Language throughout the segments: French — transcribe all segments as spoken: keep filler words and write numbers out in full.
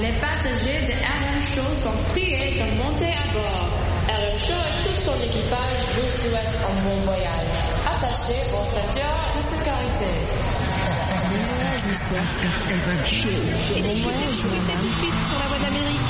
Les passagers de R M Show sont priés de monter à bord. R M Show et tout son équipage vous souhaitent un bon voyage. Attachez vos ceintures de sécurité. Bon voyage, monsieur. R M Show. Bon voyage, madame. Tout de suite sur la voie d'Amérique.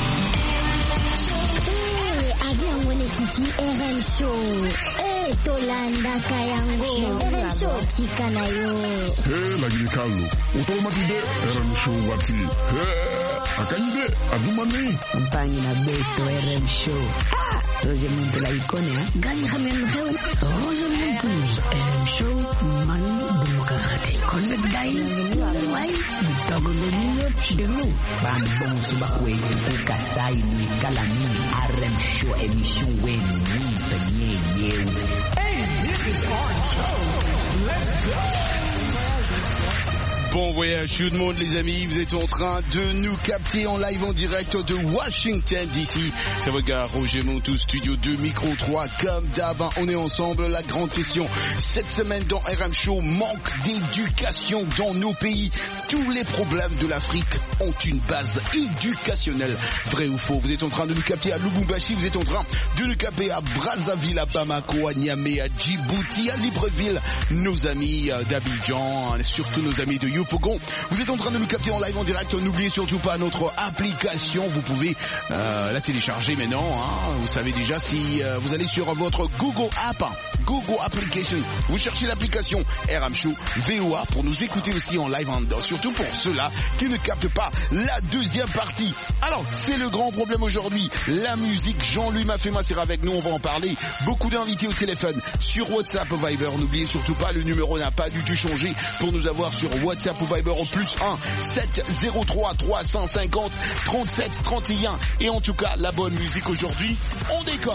Avion Wenekiti R M Show. Eh, Tolanda Kayango. R M Show tikanayo. Eh, lagi kalu. Utomatide R M Show wati. Eh, akanyide adumani. Mpangi na beto R M Show. Ah, Roger Monte la icone, ha? Gani hamen heu. Roger Monte R M Show man demokrate. Connect dai. Wai, ditogo benyo chidelu. Ban bon subakwe ukasai ni kalami R M Show emission when we penye yew. Hey, this is our show. Let's go. Bon voyage tout le monde les amis, vous êtes en train de nous capter en live en direct de Washington D C. C'est votre gars Roger Montou, studio deux, micro trois, comme d'hab, on est ensemble. La grande question, cette semaine dans R M Show, manque d'éducation dans nos pays. Tous les problèmes de l'Afrique ont une base éducationnelle. Vrai ou faux? Vous êtes en train de nous capter à Lubumbashi, vous êtes en train de nous capter à Brazzaville, à Bamako, à Niamey, à Djibouti, à Libreville. Nos amis d'Abidjan, surtout nos amis de Yopougon. Vous êtes en train de nous capter en live en direct. N'oubliez surtout pas notre application. Vous pouvez euh, la télécharger maintenant. Hein. Vous savez déjà si euh, vous allez sur votre Google App, Google Application. Vous cherchez l'application R M Show V O A pour nous écouter aussi en live. Hein. Surtout pour ceux-là qui ne captent pas la deuxième partie. Alors, c'est le grand problème aujourd'hui. La musique. Jean-Louis Mafema sera avec nous. On va en parler. Beaucoup d'invités au téléphone sur WhatsApp ou Viber. N'oubliez surtout pas, le numéro n'a pas du tout changé pour nous avoir sur WhatsApp ou Viber au plus un sept zéro trois trois cent cinquante trente-sept trente et un. Et en tout cas, la bonne musique aujourd'hui, on décolle.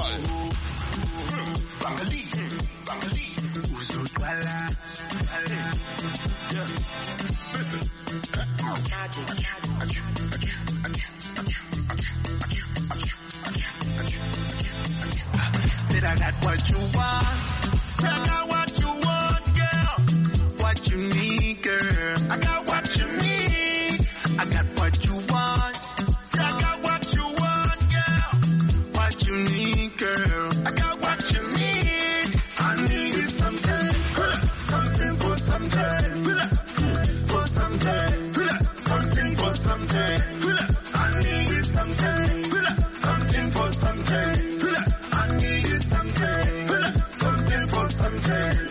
Said I got what you want. Tell me what you want, girl. What you need, girl. I got what you need. I got what you want. Say I got what you want, girl. What you need, girl. I got what you need. I need something. Something for something. For something. Something for something. I need something. Something for something. I need something. Something for something.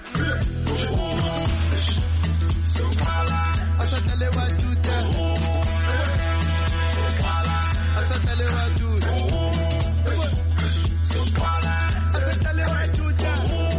So I said tell you what to do. I said tell you what to do. I said tell you what to do.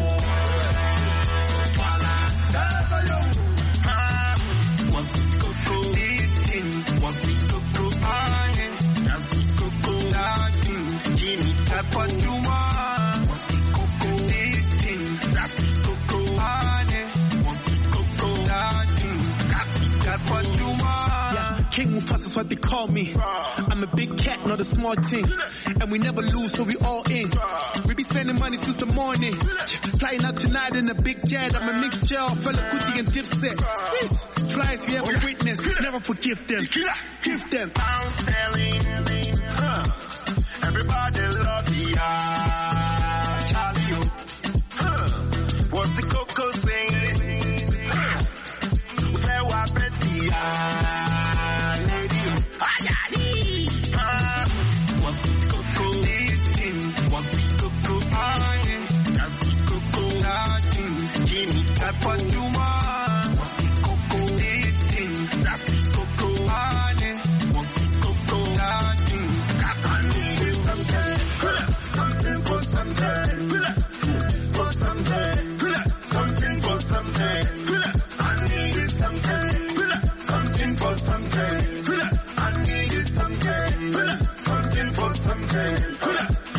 One cocoa eating, one cocoa eyeing, that's cocoa laughing. Give me that what you want. One cocoa eating, that's cocoa eyeing, one cocoa laughing. That's what you want. Yeah, King Mufasa is what they call me. I'm a big cat, not a small thing. And we never lose, so we all in. We be spending money since the morning. Flying out tonight in a big jet. I'm a mixture of Fela Kuti and Dipset. Flies we ever witnessed, never forgive them. Give them. Pound sterling. Huh. Everybody love the eye. Charlie. Huh. What's the cocoa saying? Huh. Where I bet the eye. Lady. Ayali. Huh. One cocoa eating. One cocoa eyeing. That's the cocoa laughing. Give me that what you want. One cocoa eating. That's the cocoa eyeing. One cocoa laughing. I need something. Something for something. For something. Something for something. I need something. Something for something. I need something. Something for something.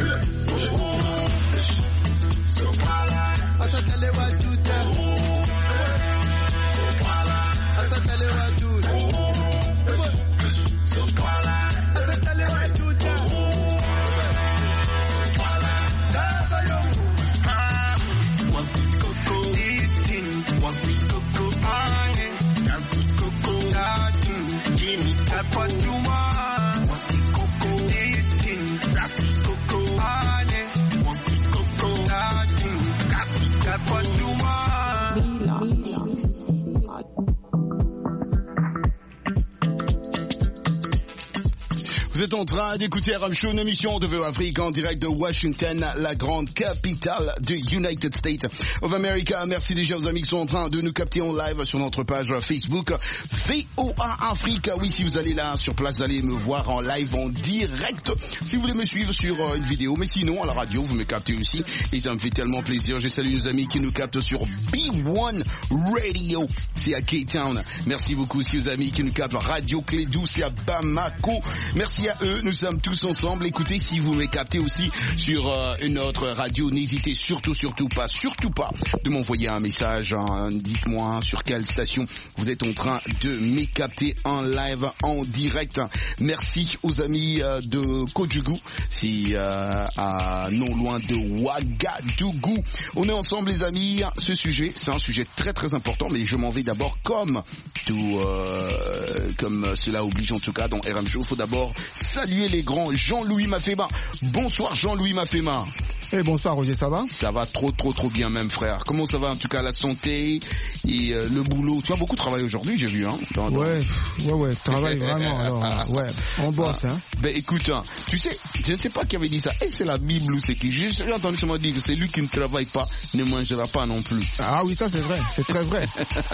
So I said tell you what to do. moi. Mon petit coco, eating, petit coco, honey. Mon petit coco, nothing, capital for to moi. Vous êtes en train d'écouter R M Show, une émission de V O Afrique en direct de Washington, la grande capitale du United States of America. Merci déjà aux amis qui sont en train de nous capter en live sur notre page Facebook V O A Afrique. Oui, si vous allez là sur place, vous allez me voir en live, en direct. Si vous voulez me suivre sur une vidéo, mais sinon à la radio, vous me captez aussi. Et ça me fait tellement plaisir. Je salue nos amis qui nous captent sur B un Radio, c'est à Cape Town. Merci beaucoup aussi aux amis qui nous captent Radio Clé douze, c'est à Bamako. Merci à eux, nous sommes tous ensemble. Écoutez, si vous me captez aussi sur euh, une autre radio, n'hésitez surtout, surtout pas, surtout pas de m'envoyer un message. Hein. Dites-moi sur quelle station vous êtes en train de me capter en live, en direct. Merci aux amis euh, de Kodjougou, c'est euh, à non loin de Ouagadougou. On est ensemble les amis. Ce sujet, c'est un sujet très très important, mais je m'en vais d'abord comme tout, euh, comme cela oblige en tout cas dans R M Show. Il faut d'abord saluer les grands. Jean-Louis Mafema. Bonsoir Jean-Louis Mafema. Eh hey, bonsoir Roger, ça va? Ça va trop trop trop bien même frère. Comment ça va en tout cas la santé et euh, le boulot? Tu as beaucoup travaillé aujourd'hui, j'ai vu hein. Dans, dans... Ouais, ouais ouais, je travaille vraiment alors. Ouais, on bosse hein. Ben écoute, hein, tu sais, je ne sais pas qui avait dit ça. Et c'est la Bible ou c'est qui? J'ai entendu seulement dire que c'est lui qui ne travaille pas ne mangera pas non plus. Ah oui, ça c'est vrai, c'est très vrai.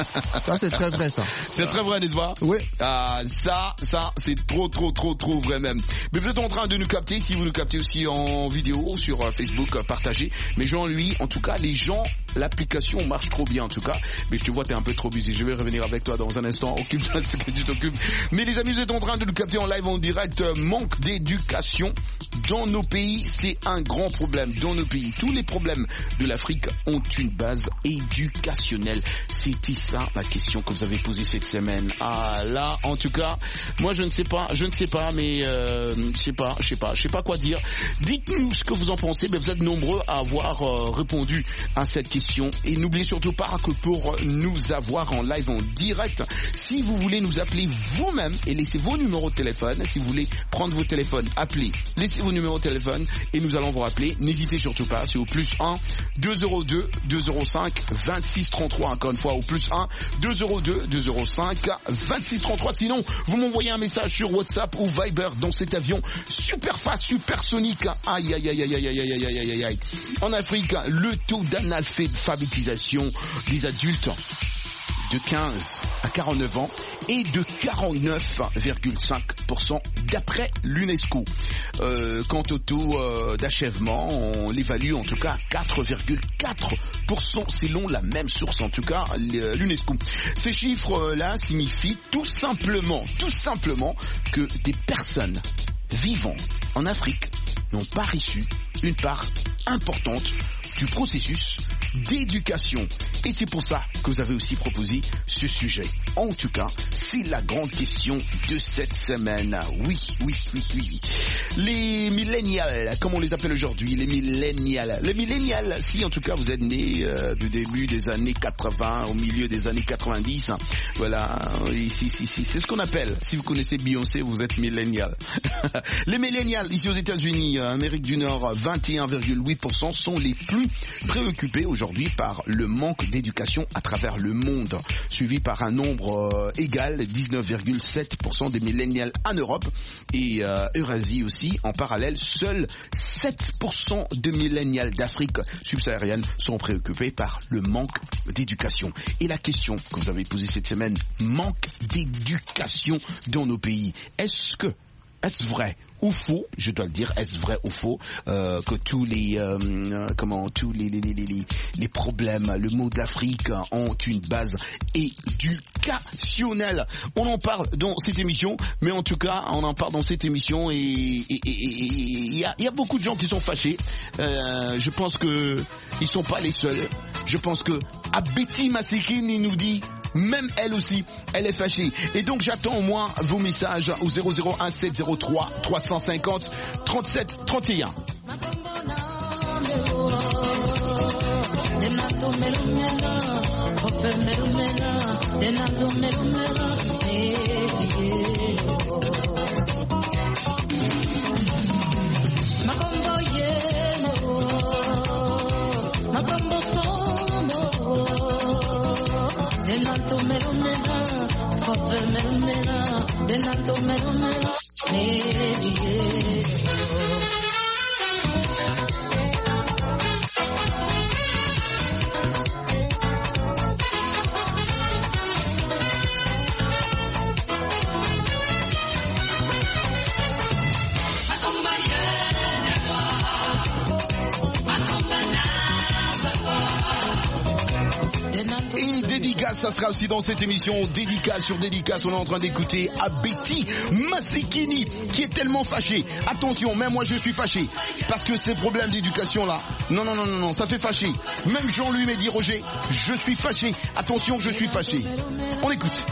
Ça c'est très vrai ça. C'est très vrai, n'est-ce pas? Oui. Ah ça, ça c'est trop trop trop trop vrai même. Mais vous êtes en train de nous capter, si vous nous captez aussi en vidéo sur euh, Facebook, euh, partagez. Mais Jean, lui, en tout cas, les gens, l'application marche trop bien en tout cas. Mais je te vois, t'es un peu trop busy. Je vais revenir avec toi dans un instant. Occupe-toi de ce que tu t'occupes. Mais les amis, vous êtes en train de nous capter en live, en direct. Euh, manque d'éducation dans nos pays, c'est un grand problème. Dans nos pays, tous les problèmes de l'Afrique ont une base éducationnelle. C'était ça la question que vous avez posée cette semaine. Ah là, en tout cas, moi je ne sais pas, je ne sais pas, mais euh, je sais pas, je sais pas, je sais pas quoi dire. Dites-nous ce que vous en pensez. Mais vous êtes nombreux à avoir euh, répondu à cette question. Et n'oubliez surtout pas que pour nous avoir en live, en direct, si vous voulez nous appeler vous-même et laisser vos numéros de téléphone, si vous voulez prendre vos téléphones, appelez, laissez vos numéros de téléphone et nous allons vous rappeler. N'hésitez surtout pas, c'est au plus un deux zéro deux deux zéro cinq vingt-six trente-trois. Encore une fois, au plus un deux zéro deux deux zéro cinq vingt-six trente-trois. Sinon, vous m'envoyez un message sur WhatsApp ou Viber dans cet avion super fast, supersonique. Aïe, aïe, aïe, aïe, aïe, aïe, aïe, aïe, aïe, aïe. En Afrique, le taux d'analphabétisation des adultes de quinze à quarante-neuf ans est de quarante-neuf virgule cinq pour cent d'après l'UNESCO. Euh, quant au taux euh, d'achèvement, on l'évalue en tout cas à quatre virgule quatre pour cent selon la même source, en tout cas l'UNESCO. Ces chiffres-là signifient tout simplement, tout simplement que des personnes vivant en Afrique n'ont pas reçu une part importante du processus d'éducation. Et c'est pour ça que vous avez aussi proposé ce sujet. En tout cas, c'est la grande question de cette semaine. Oui, oui, oui, oui, oui. Les millénials, comme on les appelle aujourd'hui, les millénials. Les millénials, si en tout cas vous êtes nés euh, du début des années quatre-vingts, au milieu des années quatre-vingt-dix, hein, voilà, ici, ici, ici, c'est ce qu'on appelle. Si vous connaissez Beyoncé, vous êtes millénial. Les millénials, ici aux États-Unis, Amérique du Nord, vingt et un virgule huit pour cent sont les plus préoccupés aujourd'hui par le manque d'éducation à travers le monde, suivi par un nombre euh, égal, dix-neuf virgule sept pour cent des millénials en Europe et euh, Eurasie aussi. En parallèle, seuls sept pour cent de millénials d'Afrique subsaharienne sont préoccupés par le manque d'éducation. Et la question que vous avez posée cette semaine, manque d'éducation dans nos pays, est-ce que, est-ce vrai ou faux, je dois le dire, est-ce vrai ou faux euh, que tous les euh, comment tous les les, les les les problèmes, le mot d'Afrique ont une base éducationnelle. On en parle dans cette émission, mais en tout cas, on en parle dans cette émission et il y a il y a beaucoup de gens qui sont fâchés. Euh, je pense que ils sont pas les seuls. Je pense que Abeti Masikine il nous dit même elle aussi, elle est fâchée. Et donc j'attends au moins vos messages au zéro zéro un sept zéro trois trois cent cinquante trente-sept trente et un. melo melo mediero. Une dédicace, ça sera aussi dans cette émission. Dédicace sur dédicace, on est en train d'écouter Abeti Masikini qui est tellement fâché. Attention, même moi je suis fâché parce que ces problèmes d'éducation là, non non non non non, ça fait fâcher. Même Jean-Louis m'a dit Roger, je suis fâché. Attention, je suis fâché. On écoute.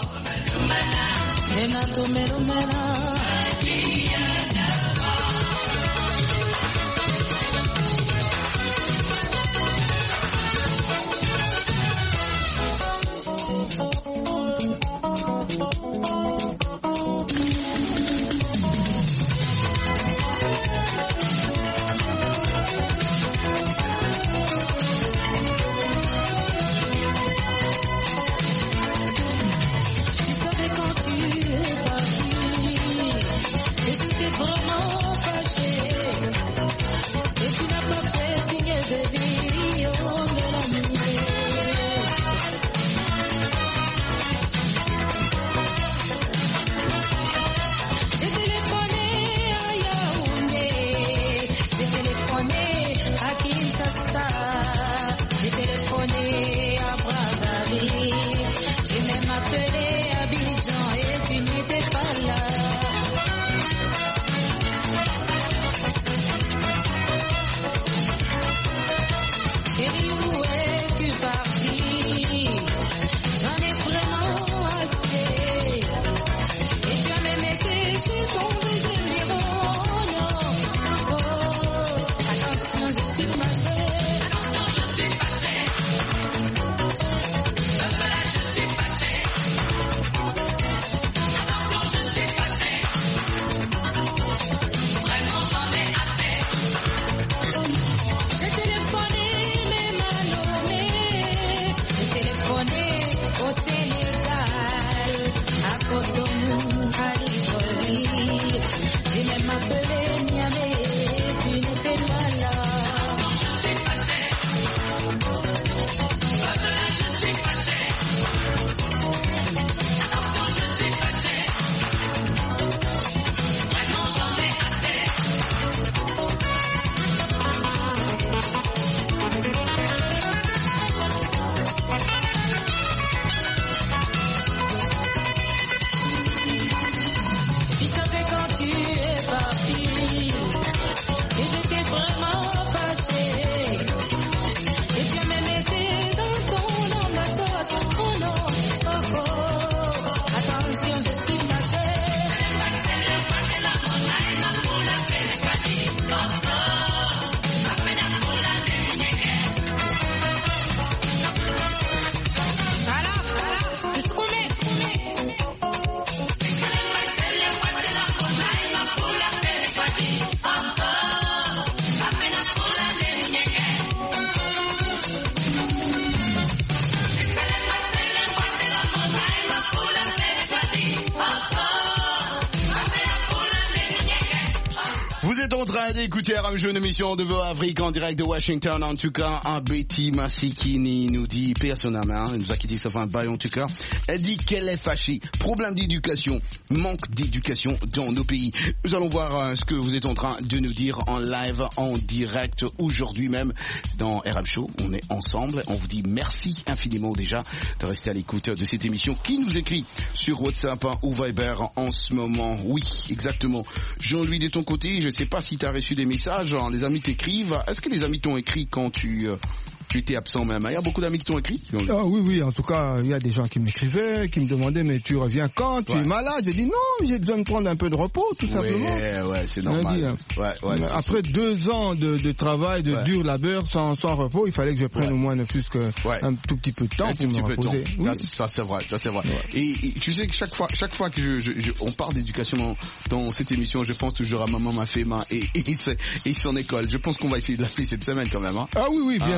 Écoutez R M Show, une émission de Voix Afrique en direct de Washington. En tout cas, Abeti Masikini nous dit personnellement, elle nous a quitté ça fait un bail en tout cas. Elle dit qu'elle est fâchée. Problème d'éducation, manque d'éducation dans nos pays. Nous allons voir euh, ce que vous êtes en train de nous dire en live, en direct, aujourd'hui même dans R M Show. On est ensemble. On vous dit merci infiniment déjà de rester à l'écoute de cette émission. Qui nous écrit sur WhatsApp ou Viber en ce moment? Oui, exactement. Jean-Louis, de ton côté, je ne sais pas si tu as reçu des messages, hein, les amis t'écrivent. Est-ce que les amis t'ont écrit quand tu, euh, tu étais absent même? Il y a beaucoup d'amis qui t'ont écrit? Ah, oui, oui, en tout cas, il y a des gens qui m'écrivaient, qui me demandaient, mais tu reviens quand? Tu ouais. es malade? J'ai dit non, j'ai besoin de prendre un peu de repos, tout ouais, simplement. Ouais, ouais, c'est normal. Dit, hein. ouais, ouais, c'est Après c'est... deux ans de, de travail, de ouais. dur labeur, sans, sans repos, il fallait que je prenne ouais. au moins ne plus qu'un ouais. tout petit peu de temps un pour me reposer. Oui. Ça, ça c'est vrai, ça c'est vrai. Ouais. Et, et tu sais que chaque fois, chaque fois que je, je, je on parle d'éducation dans, dans cette émission, je pense toujours à maman m'a fait main et, et, et son école. Je pense qu'on va essayer de l'appeler cette semaine quand même. Hein. Ah oui, oui, bien ah, sûr, ouais,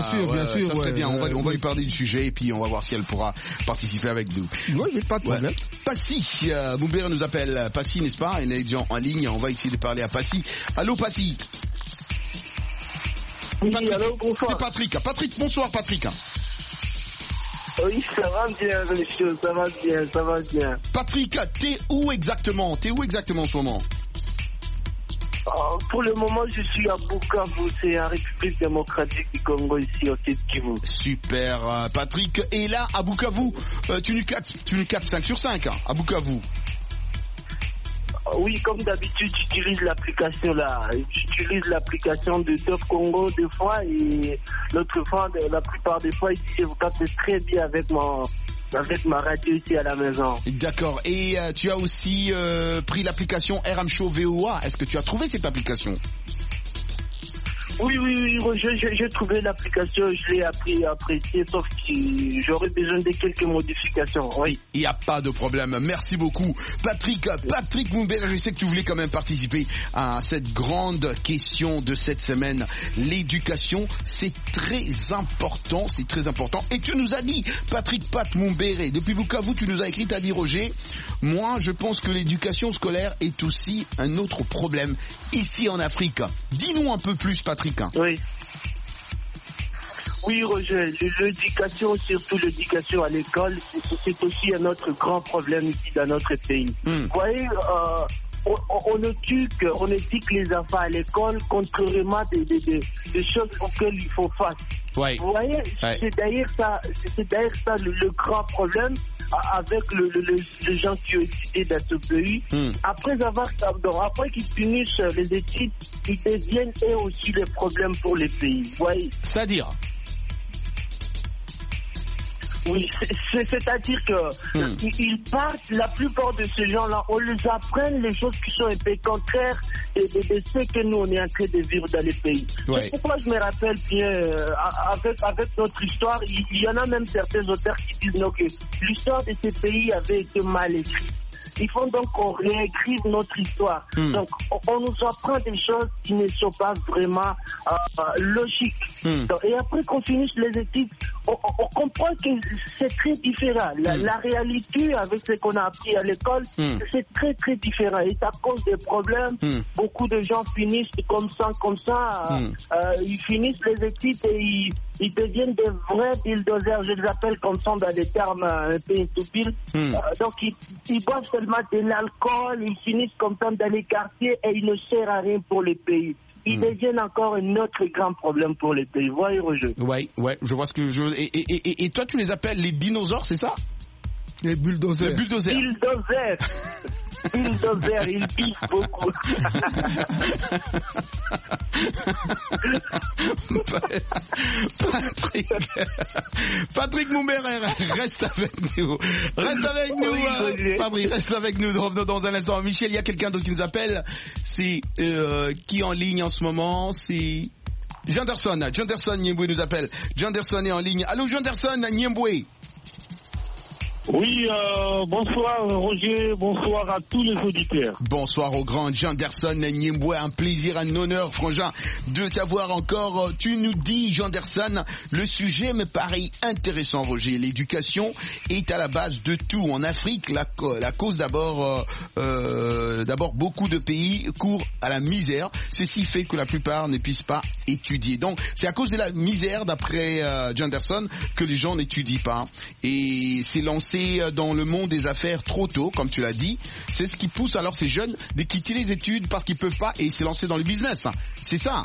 bien sûr, ça serait ouais, bien. On va, euh, on va oui. lui parler du sujet et puis on va voir si elle pourra participer avec nous. Oui, oui, pas de problème. Ouais. Passy, euh, Moumbert nous appelle. Passy, n'est-ce pas? Il est déjà en ligne. On va essayer de parler à Passy. Allô, Passy. Oui, Patrick, allô, bonsoir. c'est Patrick. Patrick, bonsoir, Patrick. Oui, ça va bien, monsieur, ça va bien, ça va bien. Patrick, t'es où exactement? T'es où exactement en ce moment? Euh, pour le moment, je suis à Bukavu, c'est en République démocratique du Congo, ici au Sud-Kivu. Super, euh, Patrick. Et là, à Bukavu, euh, tu nous captes, tu nous captes cinq sur cinq, hein, à Bukavu. Euh, oui, comme d'habitude, j'utilise l'application là. J'utilise l'application de Top Congo deux fois et l'autre fois, la plupart des fois, ici, je vous capte très bien avec mon... avec ma radio ici à la maison. D'accord. Et euh, tu as aussi euh, pris l'application R M Show V O A. Est-ce que tu as trouvé cette application? Oui, oui, oui, Roger, j'ai, j'ai trouvé l'application, je l'ai appris, apprécié, sauf que j'aurais besoin de quelques modifications. Oui. Il n'y a pas de problème. Merci beaucoup. Patrick, Patrick Moumbert, je sais que tu voulais quand même participer à cette grande question de cette semaine. L'éducation, c'est très important, c'est très important. Et tu nous as dit, Patrick Pat Moumbéré, depuis Bukavu, tu nous as écrit, tu as dit, Roger, moi, je pense que l'éducation scolaire est aussi un autre problème ici en Afrique. Dis-nous un peu plus, Patrick. Oui. Oui, Roger, l'éducation, surtout l'éducation à l'école, c'est aussi un autre grand problème ici dans notre pays. Mm. Vous voyez, euh, on, on, éduque, on éduque les enfants à l'école contrairement des, des, des, des choses auxquelles il faut face. Ouais. Vous voyez, ouais. c'est d'ailleurs ça, c'est d'ailleurs ça le, le grand problème avec le, le, le, les gens qui ont étudié dans ce pays. Mm. Après avoir, après qu'ils finissent les études, ils deviennent eux aussi les problèmes pour les pays. Vous voyez. C'est-à-dire? Oui, c'est, c'est-à-dire que mm. ils, ils partent, la plupart de ces gens-là, on les apprend les choses qui sont un peu contraires de, de, de ce que nous on est en train de vivre dans les pays. Ouais. C'est pourquoi je me rappelle bien, euh, avec, avec notre histoire, il, il y en a même certains auteurs qui disent non, que l'histoire de ces pays avait été mal écrite. Il faut donc qu'on réécrive notre histoire. Mm. Donc, on, on nous apprend des choses qui ne sont pas vraiment euh, logiques. Mm. Donc, et après qu'on finisse les études, on, on, on comprend que c'est très différent. La, mm. la réalité avec ce qu'on a appris à l'école, mm. c'est très très différent. Et à cause des problèmes, mm. beaucoup de gens finissent comme ça, comme ça. Mm. Euh, ils finissent les études et ils, ils deviennent des vrais bulldozers. Je les appelle comme ça dans des termes un peu stupides. Mm. Euh, donc, ils, ils boivent seulement de l'alcool, ils finissent comme ça dans les quartiers et ils ne servent à rien pour les pays. Ils mmh. deviennent encore un autre grand problème pour les pays. Voyez, Roger. Ouais, ouais, je vois ce que je... Et, et, et, et toi, tu les appelles les dinosaures, c'est ça? Les bulldozers. Les bulldozers. Bulldozers. Bulldozer, il pique beaucoup. Patrick, Patrick Moumbert, reste avec nous. Reste avec nous, oui, euh, Patrick, reste avec nous dans, dans un instant. Michel, il y a quelqu'un d'autre qui nous appelle. C'est euh, qui est en ligne en ce moment? C'est Janderson. Janderson Niemboué nous appelle. Janderson est en ligne. Allô, Janderson Niemboué. Oui, euh, bonsoir Roger, bonsoir à tous les auditeurs. Bonsoir au grand Janderson Niemboué, un plaisir, un honneur, frangin, de t'avoir encore. Tu nous dis, Janderson, le sujet me paraît intéressant, Roger. L'éducation est à la base de tout. En Afrique, la, la cause d'abord, euh, d'abord beaucoup de pays courent à la misère. Ceci fait que la plupart ne puissent pas étudier. Donc, c'est à cause de la misère, d'après euh, Janderson, que les gens n'étudient pas. Et c'est lancé dans le monde des affaires trop tôt, comme tu l'as dit. C'est ce qui pousse alors ces jeunes de quitter les études parce qu'ils peuvent pas et se lancer dans le business. C'est ça.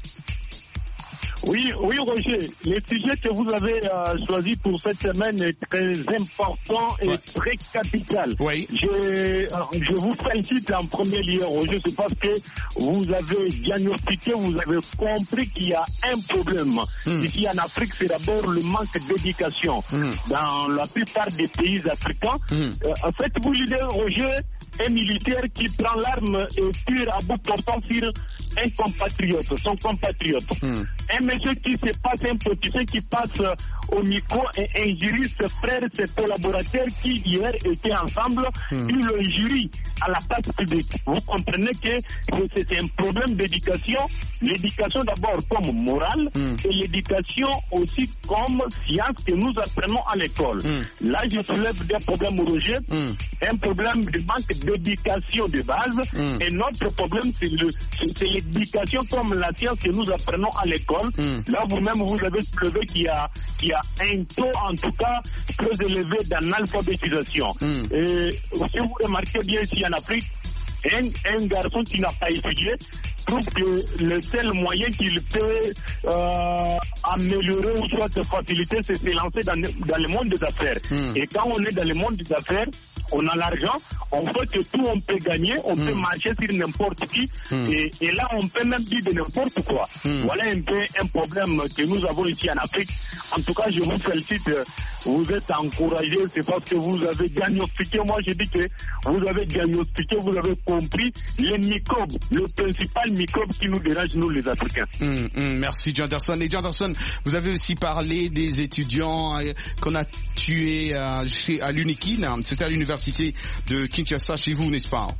Oui, oui, Roger. Le sujet que vous avez euh, choisi pour cette semaine est très important et ouais. très capital. Oui. Je, euh, je vous félicite en premier lieu, Roger, c'est parce que vous avez diagnostiqué, vous avez compris qu'il y a un problème. Mm. Ici en Afrique, c'est d'abord le manque d'éducation. Mm. Dans la plupart des pays africains, mm. euh, en fait, vous lisez, Roger, un militaire qui prend l'arme et tire à bout portant sur un compatriote, son compatriote. Mm. Un monsieur qui se passe, un politicien qui passe au micro et injurie ses frères, ses collaborateurs qui hier étaient ensemble, mm. il le injurie. à la place publique. Vous comprenez que c'est un problème d'éducation. L'éducation d'abord comme morale mm. et l'éducation aussi comme science que nous apprenons à l'école. Mm. Là, je soulève des problèmes, Roger. Mm. Un problème de manque d'éducation de base. Mm. Et notre problème, c'est, le, c'est, c'est l'éducation comme la science que nous apprenons à l'école. Mm. Là, vous-même, vous avez soulevé qu'il y a, qu'il y a un taux, en tout cas, très élevé d'analphabétisation. Mm. Et si vous remarquez bien ici en Afrique, un, un garçon qui n'a pas étudié trouve que le seul moyen qu'il peut euh, améliorer ou soit se faciliter, c'est se lancer dans, dans le monde des affaires. Mm. Et quand on est dans le monde des affaires, on a l'argent, on fait que tout on peut gagner, on mm. peut marcher sur n'importe qui, mm. et, et là on peut même dire de n'importe quoi. Mm. Voilà un peu un problème que nous avons ici en Afrique. En tout cas, je vous félicite, vous êtes encouragés, c'est parce que vous avez diagnostiqué, moi je dis que vous avez diagnostiqué, vous avez compris les microbes, le principal microbe qui nous dérange, nous les Africains. Mm, mm, merci John Anderson. Et John Anderson, vous avez aussi parlé des étudiants euh, qu'on a tués euh, chez, à l'Unikin, hein. C'était à l'université de Kinshasa chez vous, n'est-ce pas?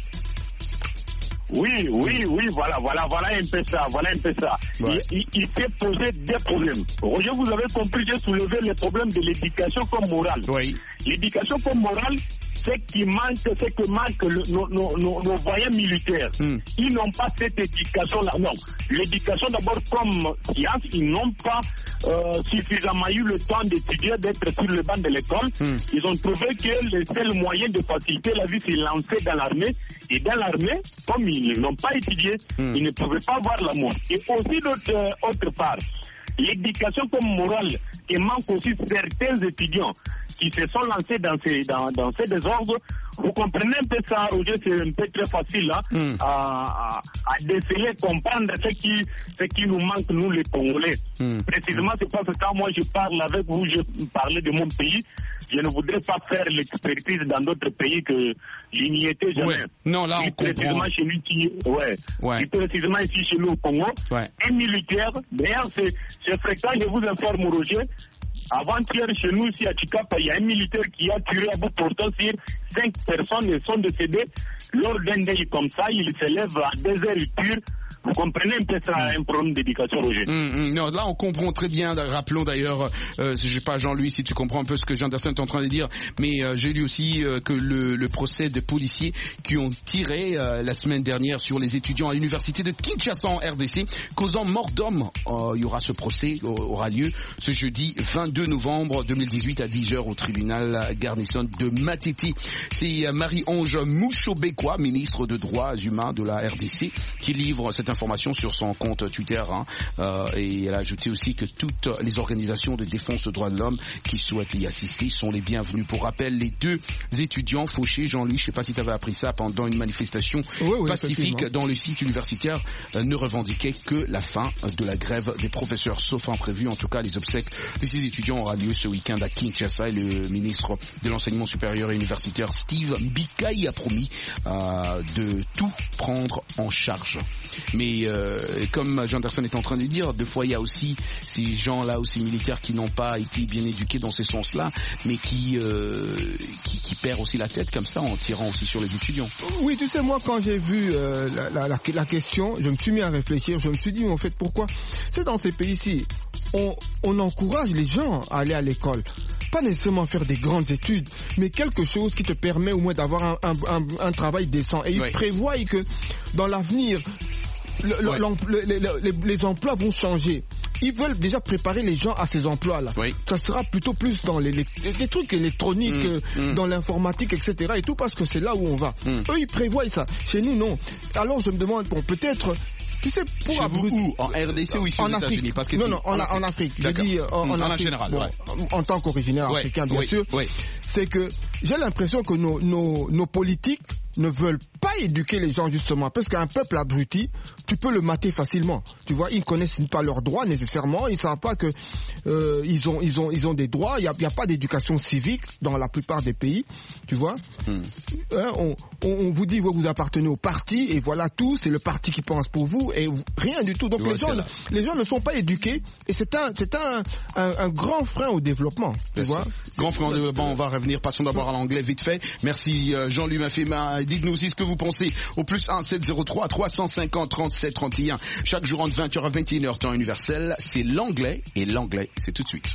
Oui, oui, oui, voilà, voilà, voilà un peu ça, voilà un peu ça. Ouais. Il, il, il s'est posé des problèmes. Roger, vous avez compris, j'ai soulevé les problèmes de l'éducation comme morale. Oui. L'éducation comme morale, c'est qui manque, c'est que manque le, nos, nos, nos, nos voyants militaires. Mm. Ils n'ont pas cette éducation-là. Non. L'éducation d'abord comme science, ils n'ont pas euh, suffisamment eu le temps d'étudier, d'être sur le banc de l'école. Mm. Ils ont trouvé que le seul moyen de faciliter la vie, c'est lancer dans l'armée. Et dans l'armée, comme ils n'ont pas étudié, mm. ils ne pouvaient pas voir l'amour. Et aussi d'autre euh, autre part, l'éducation comme morale, qui manque aussi certains étudiants qui se sont lancés dans ces, dans, dans ces désordres. Vous comprenez un peu ça, Roger, c'est un peu très facile hein, mm. à, à, à déceler, comprendre ce qui, ce qui nous manque, nous les Congolais. Mm. Précisément, c'est parce que quand moi je parle avec vous, je parlais de mon pays, je ne voudrais pas faire l'expertise dans d'autres pays que je n'y étais jamais. Ouais. Non, là, on précisément comprend. Chez nous, qui, ouais. Ouais. Précisément ici chez nous au Congo, ouais. Un militaire, d'ailleurs, c'est, c'est fréquent, je vous informe, Roger. Avant-hier, chez nous, ici à Chikapa, il y a un militaire qui a tiré à bout portant sur cinq personnes et sont décédées. Lors d'un deuil comme ça, il se lève à deux heures pure. Vous comprenez un peu ça, un problème d'éducation, Roger. Mmh, mmh, non, là, on comprend très bien. Rappelons d'ailleurs, euh, je sais pas, Jean-Louis, si tu comprends un peu ce que Jean Anderson est en train de dire, mais euh, j'ai lu aussi euh, que le, le procès des policiers qui ont tiré euh, la semaine dernière sur les étudiants à l'université de Kinshasa en R D C, causant mort d'homme. Euh, il y aura ce procès, aura lieu ce jeudi vingt-deux novembre deux mille dix-huit à dix heures au tribunal Garnison de Matete. C'est Marie-Ange Mouchobekwa, ministre de Droits Humains de la R D C, qui livre cette information sur son compte Twitter, hein, euh, et elle a ajouté aussi que toutes les organisations de défense des droits de l'homme qui souhaitent y assister sont les bienvenues. Pour rappel, les deux étudiants fauchés, Jean-Louis, je ne sais pas si tu avais appris ça, pendant une manifestation oui, oui, pacifique dans le site universitaire, euh, ne revendiquaient que la fin de la grève des professeurs, sauf imprévu. En tout cas, les obsèques de ces étudiants aura lieu ce week-end à Kinshasa, et le ministre de l'enseignement supérieur et universitaire Steve Mbikai a promis euh, de tout prendre en charge. Mais euh, comme Jean Anderson est en train de dire, deux fois il y a aussi ces gens-là, aussi militaires, qui n'ont pas été bien éduqués dans ce sens-là, mais qui, euh, qui qui perdent aussi la tête comme ça en tirant aussi sur les étudiants. Oui, tu sais, moi quand j'ai vu euh, la, la, la, la question, je me suis mis à réfléchir, je me suis dit, en fait, pourquoi? C'est dans ces pays-ci, on, on encourage les gens à aller à l'école. Pas nécessairement faire des grandes études, mais quelque chose qui te permet au moins d'avoir un, un, un, un travail décent. Et ouais. Ils prévoient que dans l'avenir, le, ouais. le, le, le, les, les emplois vont changer. Ils veulent déjà préparer les gens à ces emplois-là. Oui. Ça sera plutôt plus dans les, les, les trucs électroniques, mmh, mmh. dans l'informatique, et cetera. Et tout, parce que c'est là où on va. Mmh. Eux, ils prévoient ça. Chez nous, non. Alors, je me demande, bon, peut-être... Tu sais, pour chez vous où? En R D C ou ici aux États-Unis? Parce que non, non, en, en Afrique. Je dis en, en, en Afrique. Général, bon, ouais. En tant qu'originaire ouais, africain, bien oui, sûr. Oui. C'est que j'ai l'impression que nos, nos, nos politiques ne veulent pas éduquer les gens justement, parce qu'un peuple abruti, tu peux le mater facilement. Tu vois, ils ne connaissent pas leurs droits nécessairement, ils savent pas que euh, ils ont ils ont ils ont des droits. Il y a, il y a pas d'éducation civique dans la plupart des pays, tu vois. Hmm. Hein, on, on, on vous dit que vous appartenez au parti et voilà tout, c'est le parti qui pense pour vous et vous, rien du tout. Donc ouais, les gens les gens ne sont pas éduqués et c'est un c'est un, un un grand frein au développement, tu vois. Grand frein au développement. On va revenir. Passons d'abord à l'anglais vite fait. Merci euh, Jean-Louis Mafema. Dites-nous aussi ce que vous pensez au plus un sept zéro trois trois cent cinquante trente-sept trente et un. Chaque jour entre vingt heures à vingt et une heures temps universel. C'est l'anglais et l'anglais c'est tout de suite.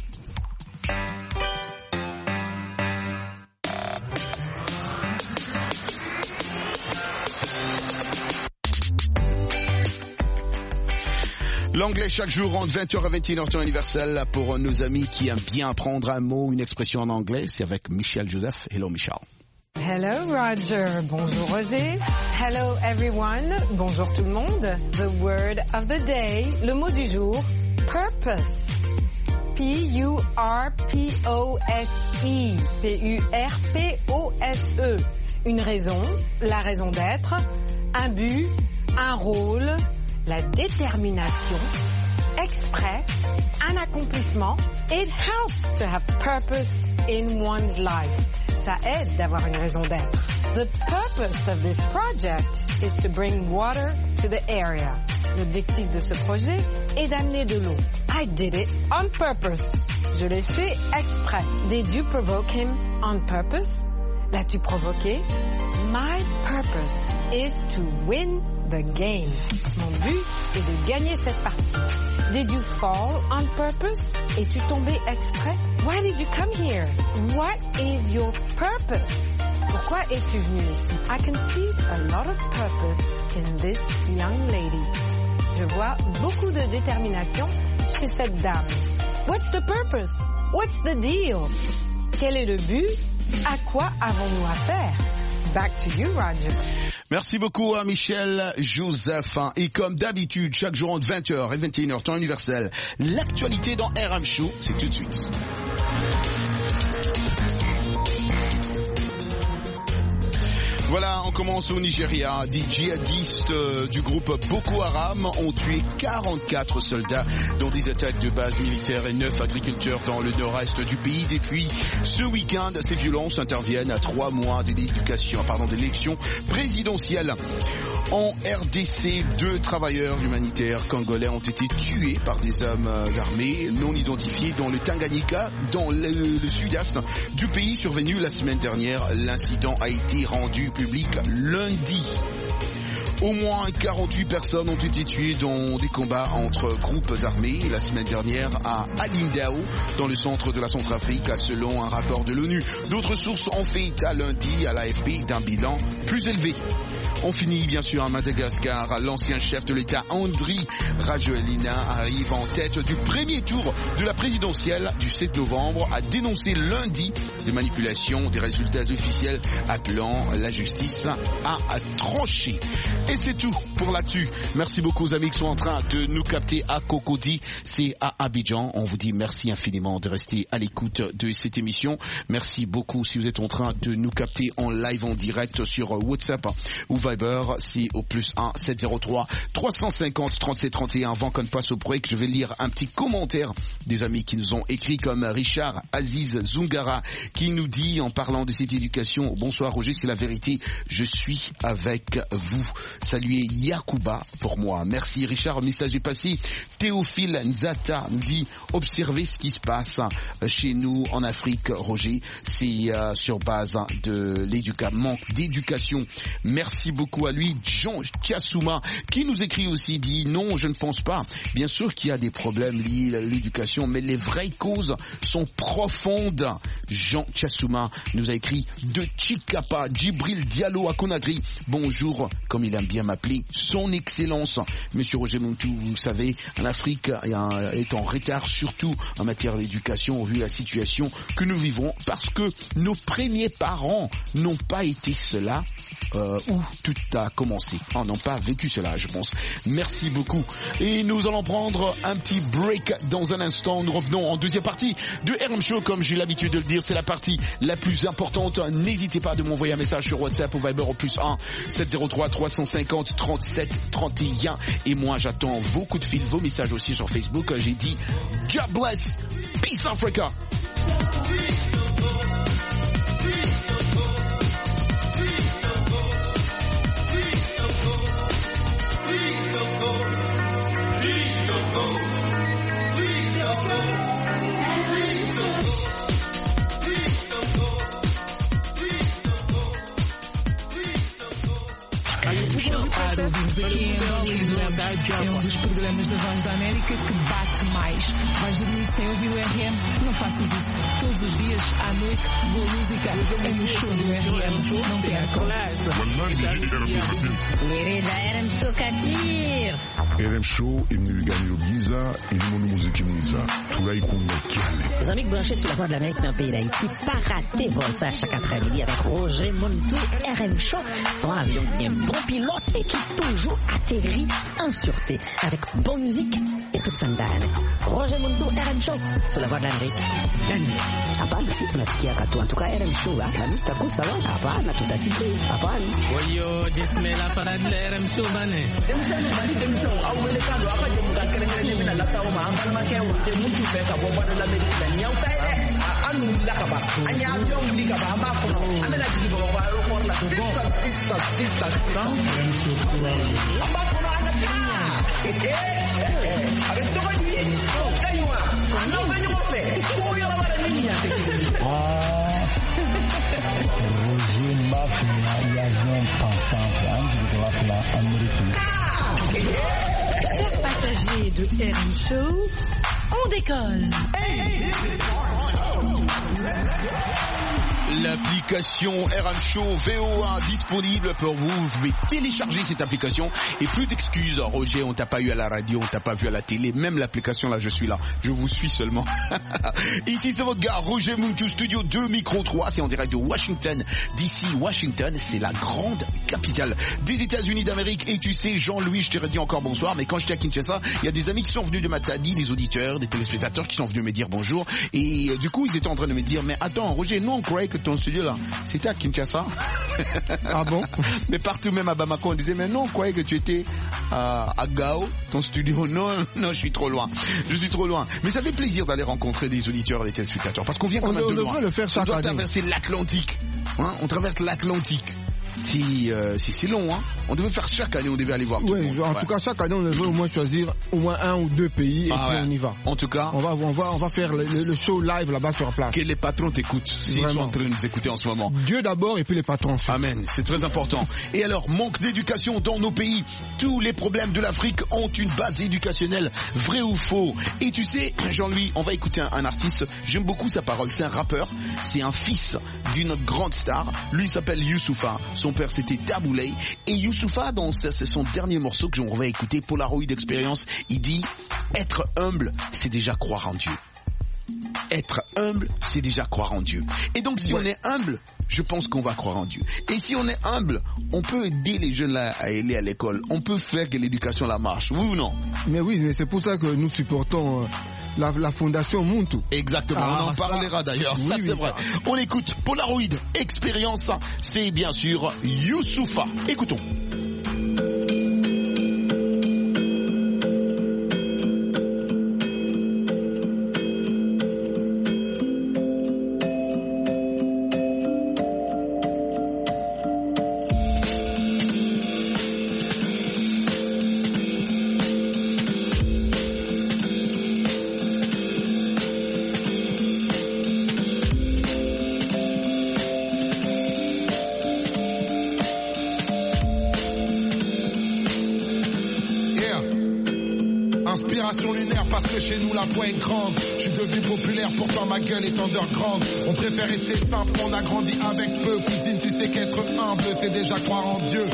L'anglais chaque jour entre vingt heures à vingt et une heures temps universel pour nos amis qui aiment bien apprendre un mot, une expression en anglais. C'est avec Michel Joseph. Hello Michel. Hello Roger. Bonjour Roger. Hello everyone. Bonjour tout le monde. The word of the day. Le mot du jour. Purpose. P U R P O S E. P U R P O S E. Une raison, la raison d'être, un but, un rôle, la détermination, exprès, un accomplissement. It helps to have purpose in one's life. Ça aide d'avoir une raison d'être. The purpose of this project is to bring water to the area. L'objectif de ce projet est d'amener de l'eau. I did it on purpose. Je l'ai fait exprès. Did you provoke him on purpose? L'as-tu provoqué? My purpose is to win the game. Mon but est de gagner cette partie. Did you fall on purpose? Es-tu tombé exprès? Why did you come here? What is your purpose? Pourquoi es-tu venu ici? I can see a lot of purpose in this young lady. Je vois beaucoup de détermination chez cette dame. What's the purpose? What's the deal? Quel est le but? À quoi avons-nous affaire? Back to you, Roger. Merci beaucoup à Michel Joseph. Et comme d'habitude, chaque jour entre vingt heures et vingt et une heures temps universel, l'actualité dans R M Show, c'est tout de suite. Voilà, on commence au Nigeria. Des djihadistes euh, du groupe Boko Haram ont tué quarante-quatre soldats dans des attaques de bases militaires et neuf agriculteurs dans le nord-est du pays. Depuis ce week-end, ces violences interviennent à trois mois de l'éducation, pardon, de l'élection présidentielle. En R D C, deux travailleurs humanitaires congolais ont été tués par des hommes armés non identifiés dans le Tanganyika, dans le, le sud-est du pays, survenu la semaine dernière. L'incident a été rendu public lundi. Au moins quarante-huit personnes ont été tuées dans des combats entre groupes armés la semaine dernière à Alindao, dans le centre de la Centrafrique, selon un rapport de l'ONU. D'autres sources ont fait état lundi à l'A F P d'un bilan plus élevé. On finit bien sûr à Madagascar. L'ancien chef de l'État Andry Rajoelina arrive en tête du premier tour de la présidentielle du sept novembre, a dénoncé lundi des manipulations des résultats officiels, appelant la justice à, à trancher. Et c'est tout pour l'actu. Merci beaucoup aux amis qui sont en train de nous capter à Cocody, c'est à Abidjan. On vous dit merci infiniment de rester à l'écoute de cette émission. Merci beaucoup si vous êtes en train de nous capter en live, en direct sur WhatsApp ou Viber, c'est au plus un sept zéro trois trois cent cinquante trente-sept trente et un. Avant qu'on passe au break, je vais lire un petit commentaire des amis qui nous ont écrit, comme Richard Aziz Zungara qui nous dit en parlant de cette éducation: bonsoir Roger, c'est la vérité, je suis avec vous. Saluez Yakuba pour moi. Merci Richard, le message est passé. Théophile Nzata nous dit: observez ce qui se passe chez nous en Afrique, Roger, c'est euh, sur base de l'éducation, manque d'éducation. Merci beaucoup à lui. Jean Tchasouma qui nous écrit aussi, dit: non, je ne pense pas. Bien sûr qu'il y a des problèmes liés à l'éducation, mais les vraies causes sont profondes. Jean Tchasouma nous a écrit de Chikapa. Djibril Diallo à Conakry: bonjour, comme il aime bien m'appeler, son excellence. Monsieur Roger Montou, vous savez, l'Afrique est en retard, surtout en matière d'éducation, vu la situation que nous vivons, parce que nos premiers parents n'ont pas été cela. euh, où tout a commencé. On n'a pas vécu cela, je pense. Merci beaucoup. Et nous allons prendre un petit break dans un instant. Nous revenons en deuxième partie de R M Show. Comme j'ai l'habitude de le dire, c'est la partie la plus importante. N'hésitez pas de m'envoyer un message sur WhatsApp ou Viber au plus un sept zéro trois trois cent cinquante trente-sept trente et un. Et moi, j'attends vos coups de fil, vos messages aussi sur Facebook. J'ai dit God bless, peace Africa. É um dos programas da Voz da América que bate mais. Vais dormir sem ouvir o R M? Não faças isso. Todos os dias, à noite, boa música é no show do R M. Não percam. Querida R M Show Kadir. R M Show imniliganyo giza ilimono muziki mwiza tulaikunga kiale. Les amis branchés sur la Voix de l'Amérique dans le pays d'Haïti, pas rater vol ça chaque après-midi avec Roger Montou, R M Show, son avion bien bon pilote et qui toujours atterrit en sûreté avec bonne musique et toute sandale. Roger Montou, R M Show, sur la Voix de l'Amérique. Hapana, si tunasikia katu, en tout cas R M Show, la liste à kusa wa, hapana, tutasikia, hapana. Oyo, jismela para de R M Show bane. Demsani, bani demsani, awele kando, apa jemu ka kere kere jemu na lasa wa, ambal ma ke wa, jemu tu fe ka boba de l'Amérique, la nyau ta ene, anu la ka ba, anya avion li ka ba, ama kono, amela jigi ba wa, aeroport la, sisa, sisa, sisa, sisa. Ama kono ana tia. Eh, eh, eh, avec ce qu'on dit, on fait moi, non, mais on fait, pour y avoir la ligne. Ah, Roger Mafia, il y a un pensant, je dois faire l'Amérique. Chers passagers de R M Show, on décolle. L'application R M Show V O A disponible pour vous. Vous pouvez télécharger cette application et plus d'excuses. Roger, on t'a pas eu à la radio, on t'a pas vu à la télé. Même l'application là, je suis là. Je vous suis seulement. Ici, c'est votre gars Roger Montou, Studio deux, Micro trois. C'est en direct de Washington, D C. Washington, c'est la grande capitale des États-Unis d'Amérique. Et tu sais, Jean-Louis, je t'ai dit encore bonsoir. Mais quand j'étais à Kinshasa, il y a des amis qui sont venus de Matadi, des auditeurs, des téléspectateurs qui sont venus me dire bonjour. Et euh, du coup, ils étaient en train de me dire, mais attends, Roger, nous on croyait que ton studio là, c'était à Kinshasa. Ah bon? Mais partout, même à Bamako, on disait, mais non, on croyait que tu étais à, à Gao, ton studio. Non, non, je suis trop loin. Je suis trop loin. Mais ça fait plaisir d'aller rencontrer des auditeurs et des téléspectateurs, parce qu'on vient quand on même de loin. Le faire on doit année. traverser l'Atlantique. Hein, on traverse l'Atlantique. Si, euh, si c'est long, hein. On devait faire chaque année, on devait aller voir tout ouais, le monde. En ouais. tout cas, chaque année, on devait au moins choisir au moins un ou deux pays ah et puis ouais. on y va. En tout cas, on va, on va, on va faire le, le show live là-bas sur place. Que les patrons t'écoutent, s'ils sont en train de nous écouter en ce moment. Dieu d'abord et puis les patrons. Amen, c'est très important. Et alors, manque d'éducation dans nos pays. Tous les problèmes de l'Afrique ont une base éducationnelle, vrai ou faux. Et tu sais, Jean-Louis, on va écouter un, un artiste, j'aime beaucoup sa parole, c'est un rappeur, c'est un fils d'une grande star. Lui, il s'appelle Youssoupha. Son père, c'était Taboulay. Et Youssoupha, dans c'est son dernier morceau que on va écouter, Polaroid Experience, il dit « Être humble, c'est déjà croire en Dieu. Être humble, c'est déjà croire en Dieu. » Et donc, si ouais. on est humble, je pense qu'on va croire en Dieu. Et si on est humble, on peut aider les jeunes là à aller à l'école. On peut faire que l'éducation la marche, oui ou non? Mais oui, mais c'est pour ça que nous supportons... Euh... La, la fondation Montou. Exactement, ah, on en ça, parlera d'ailleurs, oui, ça oui, c'est vrai. Ça. On écoute Polaroid Experience, c'est bien sûr Youssoupha. Écoutons. Ma gueule est underground, on préfère rester simple, on a grandi avec peu. Cousine, tu sais qu'être humble, c'est déjà croire en Dieu. Nous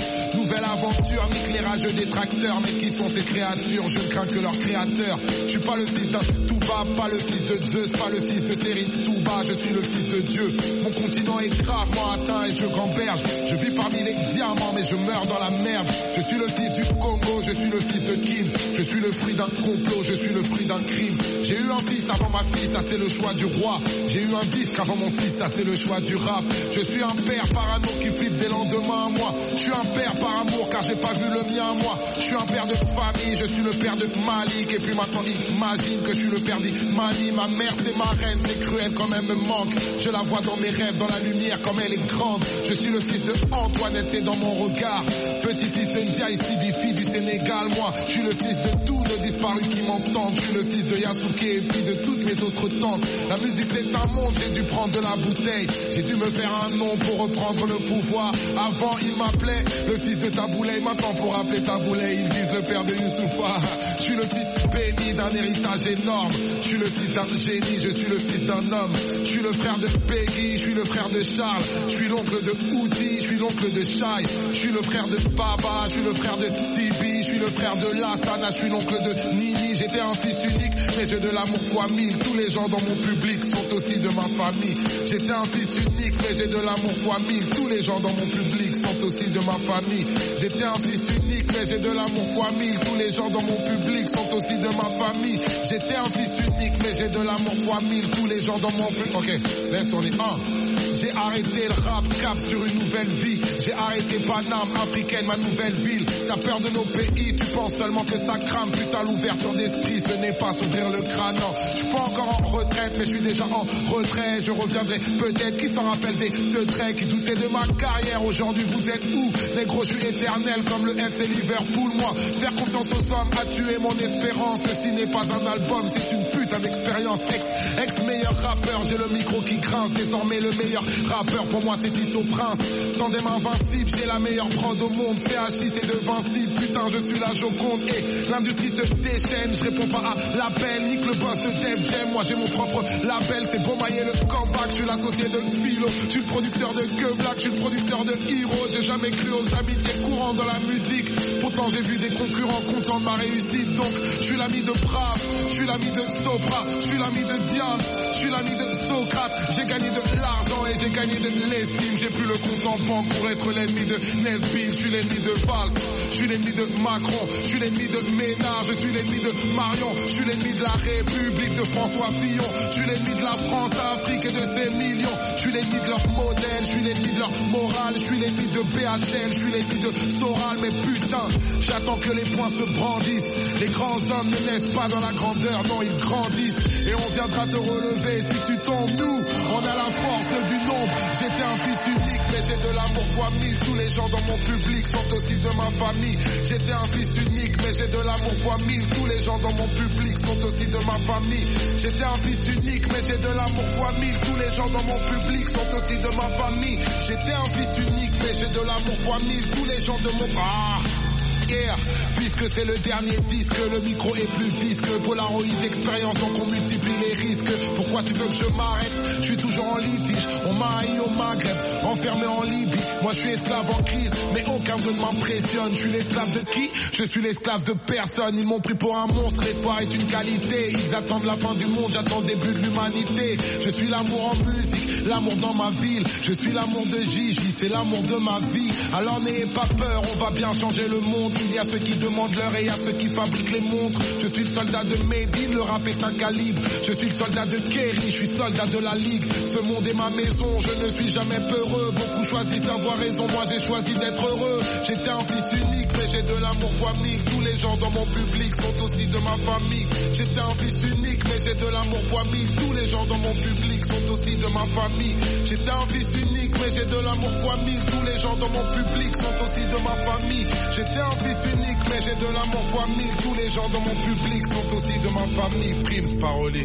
nouvelle aventure, nique les rageux détracteurs. Mais qui sont ces créatures? Je ne crains que leur créateur. Je suis pas le fils d'un Touba, pas le fils de Zeus, pas le fils de Série Touba, je suis le fils de Dieu. Mon continent est gravement atteint et je gamberge. Je vis parmi les diamants mais je meurs dans la merde. Je suis le fils du Congo, je suis le fils de Kim. Je suis le fruit d'un complot, je suis le fruit d'un crime. J'ai eu un fils avant ma fille, ça c'est le choix du roi. J'ai eu un disque avant mon fils, ça c'est le choix du rap. Je suis un père parano qui flippe des lendemains à moi. Je suis un père par amour car j'ai pas vu le mien à moi. Je suis un père de famille, je suis le père de Malik. Et puis maintenant imagine que je suis le père d'Imani. Ma mère c'est ma reine, c'est cruel quand même me manque. Je la vois dans mes rêves, dans la lumière comme elle est grande. Je suis le fils de Antoinette, c'est dans mon regard. Petit-fils de Ndia, ici des filles du Sénégal. Moi, je suis le fils de tous nos disparus qui m'entendent. Je suis le fils de Yasuke et puis de toutes mes autres tantes. La musique c'est un monde, j'ai dû prendre de la bouteille. J'ai dû me faire un nom pour reprendre le pouvoir. Avant il m'appelait le fils de Taboulay. Maintenant pour appeler Taboulay, ils disent le père de Youssoufa. Je suis le fils béni d'un héritage énorme. Je suis le fils d'un génie, je suis le fils d'un homme. Je suis le frère de Peggy, je suis le frère de Charles. Je suis l'oncle de Oudi, je suis l'oncle de Shai. Je suis le frère de Baba, je suis le frère de Sibi. Je suis le frère de Lassana, je suis l'oncle de Nini. J'étais un fils unique, mais j'ai de l'amour fois mille. Tous les gens dans mon public sont aussi de ma famille. J'étais un fils unique, mais j'ai de l'amour fois mille. Tous les gens dans mon public sont aussi de ma famille. J'étais un fils unique, mais j'ai de l'amour fois mille. Tous les gens dans mon public sont aussi de ma famille. J'étais un fils unique, mais j'ai de l'amour fois mille. Tous les gens dans mon public. Ok, laisse on est un. J'ai arrêté le rap, cap sur une nouvelle vie. J'ai arrêté Paname, africaine, ma nouvelle ville. T'as peur de nos pays, tu penses seulement que ça crame. Putain, l'ouverture d'esprit, ce n'est pas s'ouvrir le crâne. Non, je suis pas encore en retraite, mais je suis déjà en retrait. Je reviendrai peut-être, qui s'en rappelle des deux traits, qui doutaient de ma carrière. Aujourd'hui, vous êtes où? Négro, je suis éternel comme le F C Liverpool. Moi, faire confiance aux hommes a tué mon espérance. Ceci n'est pas un album, c'est une putain d'expérience. Ex, ex meilleur rappeur, j'ai le micro qui grince. Désormais le meilleur rappeur pour moi c'est Tito Prince. Tandem invincible, j'ai la meilleure prod au monde. C H I c'est de Vinci, putain je suis la Joconde. Et l'industrie se déchaîne, je réponds pas à l'appel. Nique le boss de Def Jam, moi j'ai mon propre label. C'est bon mailler le comeback, je suis l'associé de Philo. Je suis le producteur de Que Black, je suis le producteur de Hero. J'ai jamais cru aux amitiés courantes dans la musique. Pourtant j'ai vu des concurrents contents de ma réussite. Donc je suis l'ami de Brave, je suis l'ami de Sopra, je suis l'ami de Diane, je suis l'ami de Socrate. J'ai gagné de l'argent et j'ai gagné de l'estime. J'ai plus le compte en banque pour être l'ennemi de Nesbitt. Je suis l'ennemi de Valls, je suis l'ennemi de Macron, je suis l'ennemi de Ménard, je suis l'ennemi de Marion, je suis l'ennemi de la République de François Fillon, je suis l'ennemi de la France, d'Afrique et de ses millions. Je suis l'ennemi de leur modèle, je suis l'ennemi de leur morale, je suis l'ennemi de B H L, je suis l'ennemi de Soral. Mais putain, j'attends que les poings se brandissent. Les grands hommes ne naissent pas dans la grandeur, non ils grandissent. Et on viendra te relever si tu tombes. Nous, on a la force du nombre. J'étais un fils unique, mais j'ai de l'amour fois mille. Tous les gens dans mon public sont aussi de ma famille. J'étais un fils unique, mais j'ai de l'amour fois mille. Tous les gens dans mon public sont aussi de ma famille. J'étais un fils unique, mais j'ai de l'amour fois mille. Tous les gens dans mon public sont aussi de ma famille. J'étais un fils unique, mais j'ai de l'amour fois mille. Tous les gens de mon... Ah yeah. Puisque c'est le dernier disque, le micro est plus visque. Polaroid expérience, donc on multiplie les risques. Pourquoi tu veux que je m'arrête? Je suis toujours en litige, on m'a haï au Maghreb, enfermé en Libye. Moi je suis esclave en crise, mais aucun d'eux ne m'impressionne. Je suis l'esclave de qui? Je suis l'esclave de personne. Ils m'ont pris pour un monstre, l'espoir est une qualité. Ils attendent la fin du monde, j'attends le début de l'humanité. Je suis l'amour en musique, l'amour dans ma ville. Je suis l'amour de Gigi, c'est l'amour de ma vie. Alors n'ayez pas peur, on va bien changer le monde. Il y a ceux qui demandent l'heure et il y a ceux qui fabriquent les montres. Je suis le soldat de Medine, le rap est un calibre. Je suis le soldat de Kerry, je suis soldat de la ligue. Ce monde est ma maison, je ne suis jamais peureux. Beaucoup choisissent d'avoir raison, moi j'ai choisi d'être heureux. J'étais un fils unique, mais j'ai de l'amour fois mille. Tous les gens dans mon public sont aussi de ma famille. J'étais un fils unique, mais j'ai de l'amour fois mille. Tous les gens dans mon public sont aussi de ma famille. J'étais un fils unique, mais j'ai de l'amour fois mille. Tous les gens dans mon public sont aussi de ma famille. J'étais un fils unique, mais j'ai de l'amour fois mille. Tous les gens dans mon public sont aussi de ma famille. Primes parolé.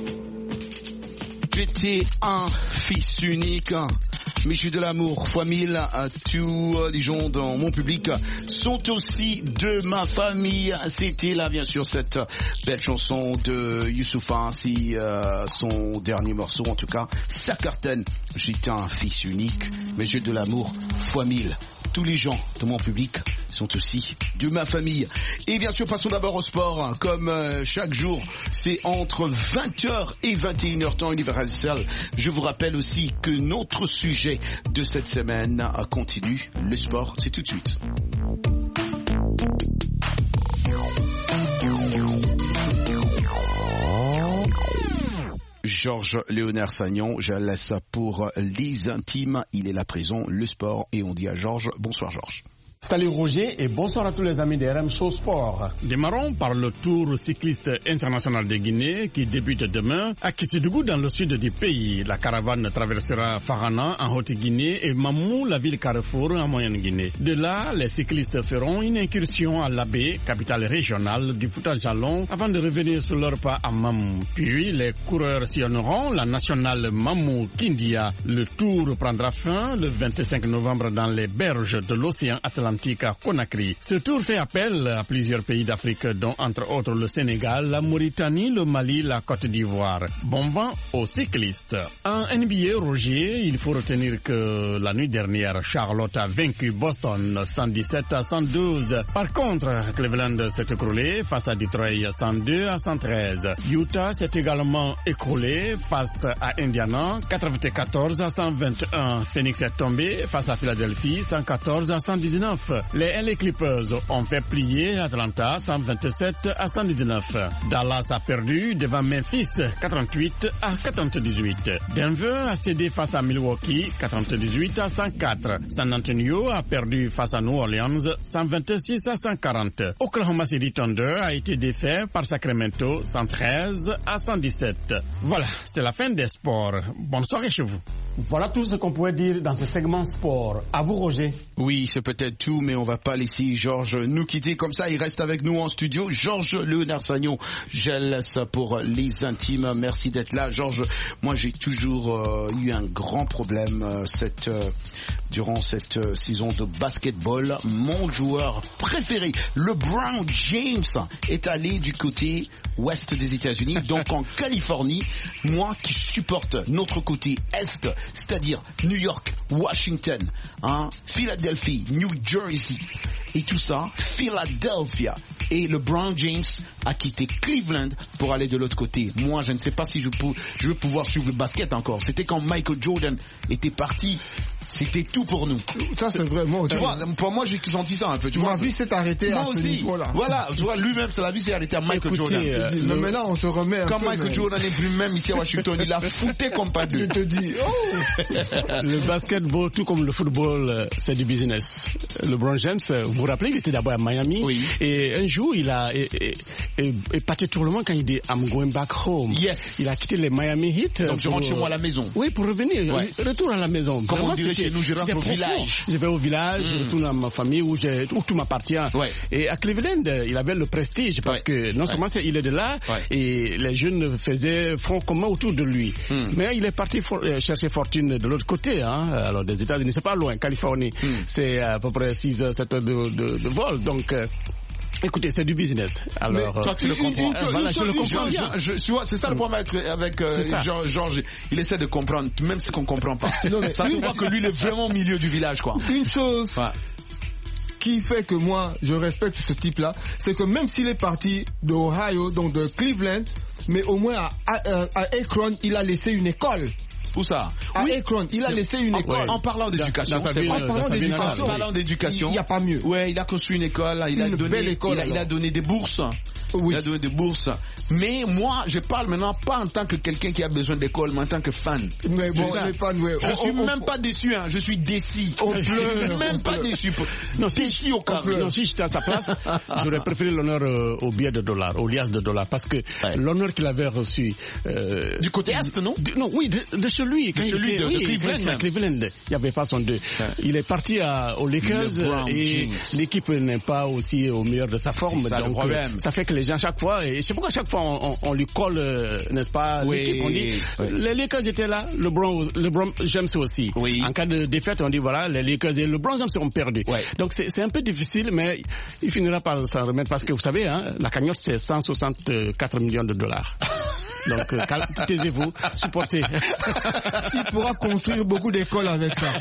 J'étais un fils unique, mais j'ai de l'amour fois mille. Tous les gens dans mon public sont aussi de ma famille. C'était là bien sûr cette belle chanson de Youssoupha, ainsi euh, son dernier morceau en tout cas. Ça cartonne. J'étais un fils unique, mais j'ai de l'amour fois mille. tous les gens de mon public sont aussi de ma famille. Et bien sûr, passons d'abord au sport. Comme euh, chaque jour, c'est entre vingt heures et vingt et une heures temps universel. Je vous rappelle aussi que notre sujet de cette semaine continue. Le sport, c'est tout de suite. Georges Léonard Sagnon, je laisse pour les intimes. Il est là présent, le sport, et on dit à Georges, bonsoir Georges. Salut Roger et bonsoir à tous les amis de R M Show Sport. Démarrons par le Tour cycliste international de Guinée qui débute demain à Kitidougou dans le sud du pays. La caravane traversera Farana en Haute-Guinée et Mamou, la ville carrefour en Moyenne-Guinée. De là, les cyclistes feront une incursion à Labé, capitale régionale du Fouta-Djallon, avant de revenir sur leur pas à Mamou. Puis les coureurs sillonneront la nationale Mamou-Kindia. Le Tour prendra fin le vingt-cinq novembre dans les berges de l'océan Atlantique à Conakry. Ce tour fait appel à plusieurs pays d'Afrique, dont entre autres le Sénégal, la Mauritanie, le Mali, la Côte d'Ivoire. Bon vent aux cyclistes. En N B A, Roger, il faut retenir que la nuit dernière, Charlotte a vaincu Boston cent dix-sept à cent douze. Par contre, Cleveland s'est écroulé face à Detroit cent deux à cent treize. Utah s'est également écroulé face à Indiana quatre-vingt-quatorze à cent vingt et un. Phoenix est tombé face à Philadelphie cent quatorze à cent dix-neuf. Les L A Clippers ont fait plier Atlanta cent vingt-sept à cent dix-neuf. Dallas a perdu devant Memphis quatre-vingt-huit à quatre-vingt-dix-huit. Denver a cédé face à Milwaukee quatre-vingt-dix-huit à cent quatre. San Antonio a perdu face à New Orleans cent vingt-six à cent quarante. Oklahoma City Thunder a été défait par Sacramento cent treize à cent dix-sept. Voilà, c'est la fin des sports. Bonne soirée chez vous. Voilà tout ce qu'on pouvait dire dans ce segment sport. À vous Roger. Oui, c'est peut-être tout, mais on va pas laisser Georges nous quitter comme ça. Il reste avec nous en studio. Georges Léonard Sagnon, je laisse pour les intimes. Merci d'être là. Georges, moi j'ai toujours euh, eu un grand problème euh, cette, euh, durant cette euh, saison de basketball. Mon joueur préféré, LeBron James, est allé du côté ouest des États-Unis, donc en Californie. Moi qui supporte notre côté est, c'est-à-dire New York, Washington, hein, Philadelphie, New Jersey et tout ça, Philadelphia. Et LeBron James a quitté Cleveland pour aller de l'autre côté. Moi, je ne sais pas si je, peux, je vais pouvoir suivre le basket encore. C'était quand Michael Jordan était parti. C'était tout pour nous. Ça, c'est vraiment... Tu vois, pour moi, j'ai senti ça un peu. Tu Ma vois, vie s'est arrêtée à moi ce aussi. niveau-là. Voilà, tu vois, lui-même, sa vie s'est arrêtée à Michael Écoutez, Jordan. Euh, mais le... maintenant, on se remet un Quand peu, Michael mais... Jordan est venu même ici à Washington, il a fouté comme pas deux. Je te dis, oh. Le basketball, tout comme le football, c'est du business. LeBron James, vous vous rappelez, il était d'abord à Miami. Oui. Et un jour, il a épaté tout le monde quand il dit I'm going back home. Yes. Il a quitté les Miami Heat. Donc je rentre chez moi à la maison. Oui, pour revenir. Ouais. Retour à la maison. Comme Vraiment, on dirait chez nous, je rentre au village. Je vais au village, je retourne à ma famille où, où tout m'appartient. Ouais. Et à Cleveland, il avait le prestige parce ouais. que non seulement ouais. il est de là, ouais. et les jeunes faisaient front commun autour de lui. Mm. Mais il est parti for, chercher fortune de l'autre côté, hein. Alors des États-Unis, c'est pas loin, Californie. Mm. C'est à peu près six heures, sept heures de, de, de vol. Donc, euh, écoutez, c'est du business. Alors, mais toi, tu le comprends. Une, une, voilà, je le comprends bien. Je, je, je, vois, c'est ça le problème avec, avec euh, Georges. George, il essaie de comprendre, même si qu'on comprend pas. Non, mais ça se voit que lui, il est vraiment au milieu du village, quoi. Une chose ouais. qui fait que moi, je respecte ce type-là, c'est que même s'il est parti de Ohio, donc de Cleveland, mais au moins à, à, à Akron, il a laissé une école. Où ça? À oui. Akron, il a laissé une école. En parlant d'éducation, c'est en parlant d'éducation, en parlant d'éducation, il n'y a pas mieux. Ouais, il a construit une école, il a une donné, belle école, il a, il a donné des bourses. Oui. Il a donné des bourses. Mais moi, je parle maintenant pas en tant que quelqu'un qui a besoin d'école, mais en tant que fan. Mais bon, les fans, ouais. Je suis on, même on, pas déçu, hein. Je suis déçu. On pleure. Je suis même pas déçu. Non, si, déçu au carré. Non, si j'étais à sa place, j'aurais préféré l'honneur euh, au billet de dollars, au liasse de dollars, parce que ouais. l'honneur qu'il avait reçu. Euh, du côté est, non? de, Non, oui, de, de celui. De celui de, oui, de Cleveland. À Cleveland, il n'y avait pas son deux. Ouais. Il est parti à, aux Lakers et l'équipe n'est pas aussi au meilleur de sa forme. C'est ça, donc, le problème. Ça fait que les gens, chaque fois, et c'est pourquoi chaque fois on, on, on lui colle, euh, n'est-ce pas, oui, l'équipe, on dit, oui. les Lakers étaient là, LeBron, LeBron James aussi. Oui. En cas de défaite, on dit voilà, les Lakers et LeBron James seront perdus. Ouais. Donc c'est, c'est un peu difficile, mais il finira par s'en remettre parce que vous savez, hein, la cagnotte c'est cent soixante-quatre millions de dollars. Donc, euh, taisez-vous, supportez. Il pourra construire beaucoup d'écoles avec ça.